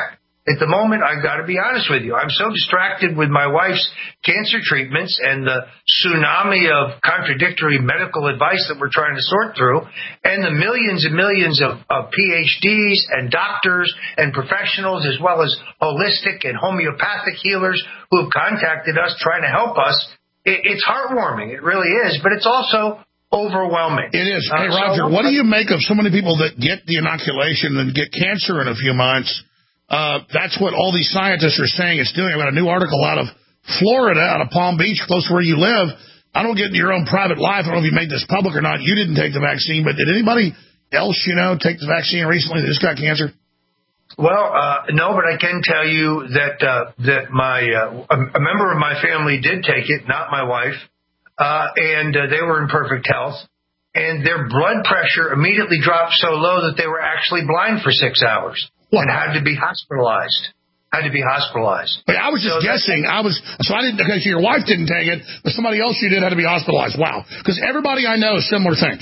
Speaker 4: At the moment, I've got to be honest with you, I'm so distracted with my wife's cancer treatments and the tsunami of contradictory medical advice that we're trying to sort through, and the millions and millions of, of P H Ds and doctors and professionals, as well as holistic and homeopathic healers who have contacted us trying to help us. It, it's heartwarming. It really is. But it's also overwhelming.
Speaker 3: It is. Hey,
Speaker 4: uh,
Speaker 3: Roger,
Speaker 4: so,
Speaker 3: what do you make of so many people that get the inoculation and get cancer in a few months? Uh, that's what all these scientists are saying it's doing. I've got a new article out of Florida, out of Palm Beach, close to where you live. I don't get into your own private life. I don't know if you made this public or not. You didn't take the vaccine, but did anybody else, you know, take the vaccine recently that just got cancer?
Speaker 4: Well, uh, no, but I can tell you that uh, that my uh, a member of my family did take it, not my wife, uh, and uh, they were in perfect health. And their blood pressure immediately dropped so low that they were actually blind for six hours. What? And had to be hospitalized. Had to be hospitalized.
Speaker 3: But I was just so guessing. I was so I didn't because your wife didn't take it, but somebody else you did had to be hospitalized. Wow. Because everybody I know is similar things.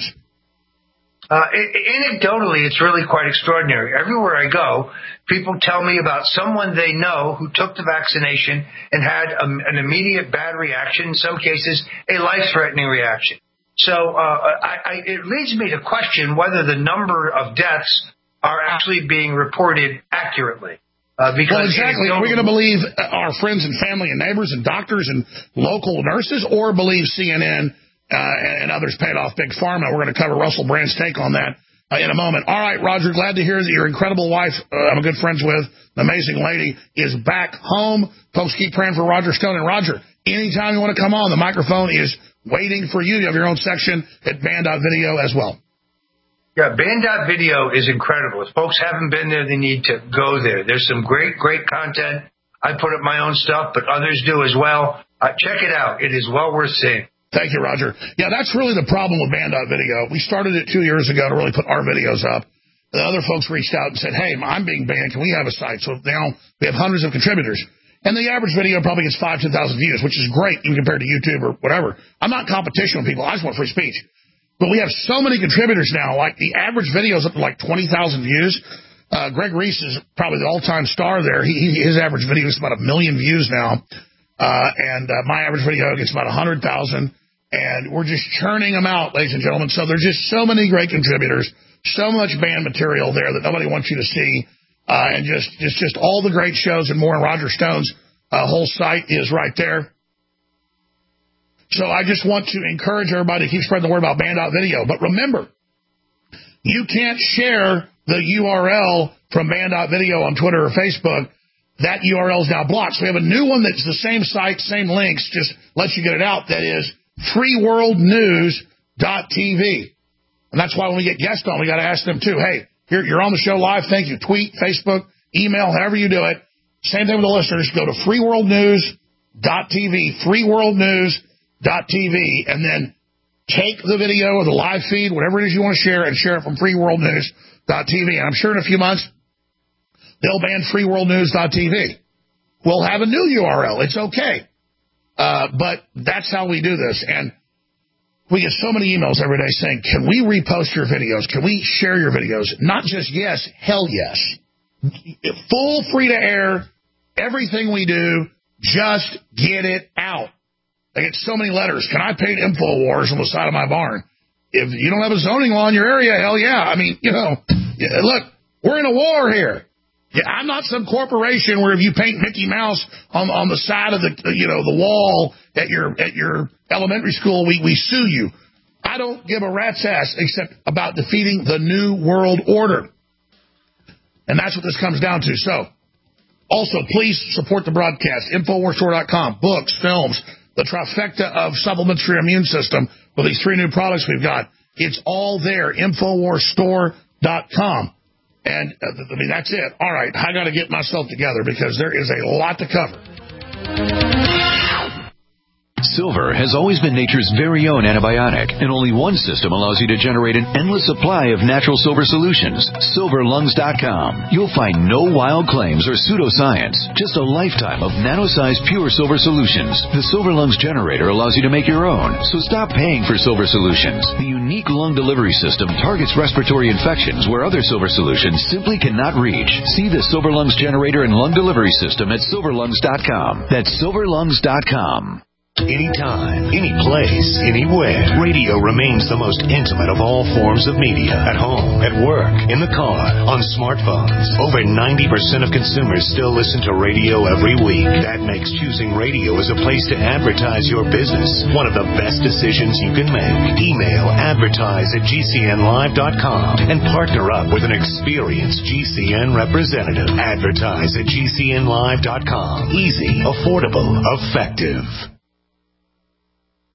Speaker 4: Uh, anecdotally, it's really quite extraordinary. Everywhere I go, people tell me about someone they know who took the vaccination and had a, an immediate bad reaction. In some cases, a life-threatening reaction. So uh, I, I, it leads me to question whether the number of deaths are actually being reported accurately. Uh, because
Speaker 3: well, exactly. Are we going to believe our friends and family and neighbors and doctors and local nurses, or believe C N N uh, and others paid off Big Pharma? We're going to cover Russell Brand's take on that uh, in a moment. All right, Roger, glad to hear that your incredible wife, uh, I'm a good friends with, an amazing lady, is back home. Folks, keep praying for Roger Stone. And Roger, anytime you want to come on, the microphone is waiting for you. You have your own section at band dot video as well.
Speaker 4: Yeah, band dot video is incredible. If folks haven't been there, they need to go there. There's some great, great content. I put up my own stuff, but others do as well. Uh, check it out. It is well worth seeing.
Speaker 3: Thank you, Roger. Yeah, that's really the problem with band dot video. We started it two years ago to really put our videos up. The other folks reached out and said, hey, I'm being banned. Can we have a site? So now we have hundreds of contributors. And the average video probably gets five, ten thousand views, which is great even compared to YouTube or whatever. I'm not in competition with people. I just want free speech. But we have so many contributors now, like the average video is up to like twenty thousand views. Uh, Greg Reese is probably the all-time star there. He, he, his average video is about a million views now. Uh, and uh, my average video gets about one hundred thousand. And we're just churning them out, ladies and gentlemen. So there's just so many great contributors, so much band material there that nobody wants you to see. Uh, and just, just, just all the great shows and more. And Roger Stone's uh, whole site is right there. So I just want to encourage everybody to keep spreading the word about band dot video. But remember, you can't share the U R L from band dot video on Twitter or Facebook. That U R L is now blocked. So we have a new one that's the same site, same links, just lets you get it out. That is free world news dot t v. And that's why when we get guests on, we got to ask them too, hey, you're, you're on the show live. Thank you. Tweet, Facebook, email, however you do it. Same thing with the listeners. Go to free world news dot t v, free world news dot t v, and then take the video or the live feed, whatever it is you want to share, and share it from free world news dot t v. And I'm sure in a few months, they'll ban free world news dot t v. We'll have a new U R L. It's okay. Uh, but that's how we do this. And we get so many emails every day saying, can we repost your videos? Can we share your videos? Not just yes, hell yes. Full free to air, everything we do, just get it out. I get so many letters. Can I paint InfoWars on the side of my barn? If you don't have a zoning law in your area, hell yeah. I mean, you know, look, we're in a war here. Yeah, I'm not some corporation where if you paint Mickey Mouse on on the side of the you know the wall at your at your elementary school, we we sue you. I don't give a rat's ass except about defeating the New World Order, and that's what this comes down to. So, also please support the broadcast. Infowars Store dot com, books, films, the trifecta of supplements for your immune system with these three new products we've got. It's all there. Infowars Store dot com. And, uh, I mean, that's it. All right, I got to get myself together because there is a lot to cover.
Speaker 1: Silver has always been nature's very own antibiotic, and only one system allows you to generate an endless supply of natural silver solutions. silver lungs dot com. You'll find no wild claims or pseudoscience, just a lifetime of nano-sized pure silver solutions. The Silver Lungs generator allows you to make your own, so stop paying for silver solutions. The unique lung delivery system targets respiratory infections where other silver solutions simply cannot reach. See the Silver Lungs generator and lung delivery system at silver lungs dot com. That's silver lungs dot com.
Speaker 2: Anytime, any place, anywhere, radio remains the most intimate of all forms of media. At home, at work, in the car, on smartphones. Over ninety percent of consumers still listen to radio every week. That makes choosing radio as a place to advertise your business one of the best decisions you can make. Email advertise at G C N live dot com and partner up with an experienced G C N representative. Advertise at G C N live dot com. Easy, affordable, effective.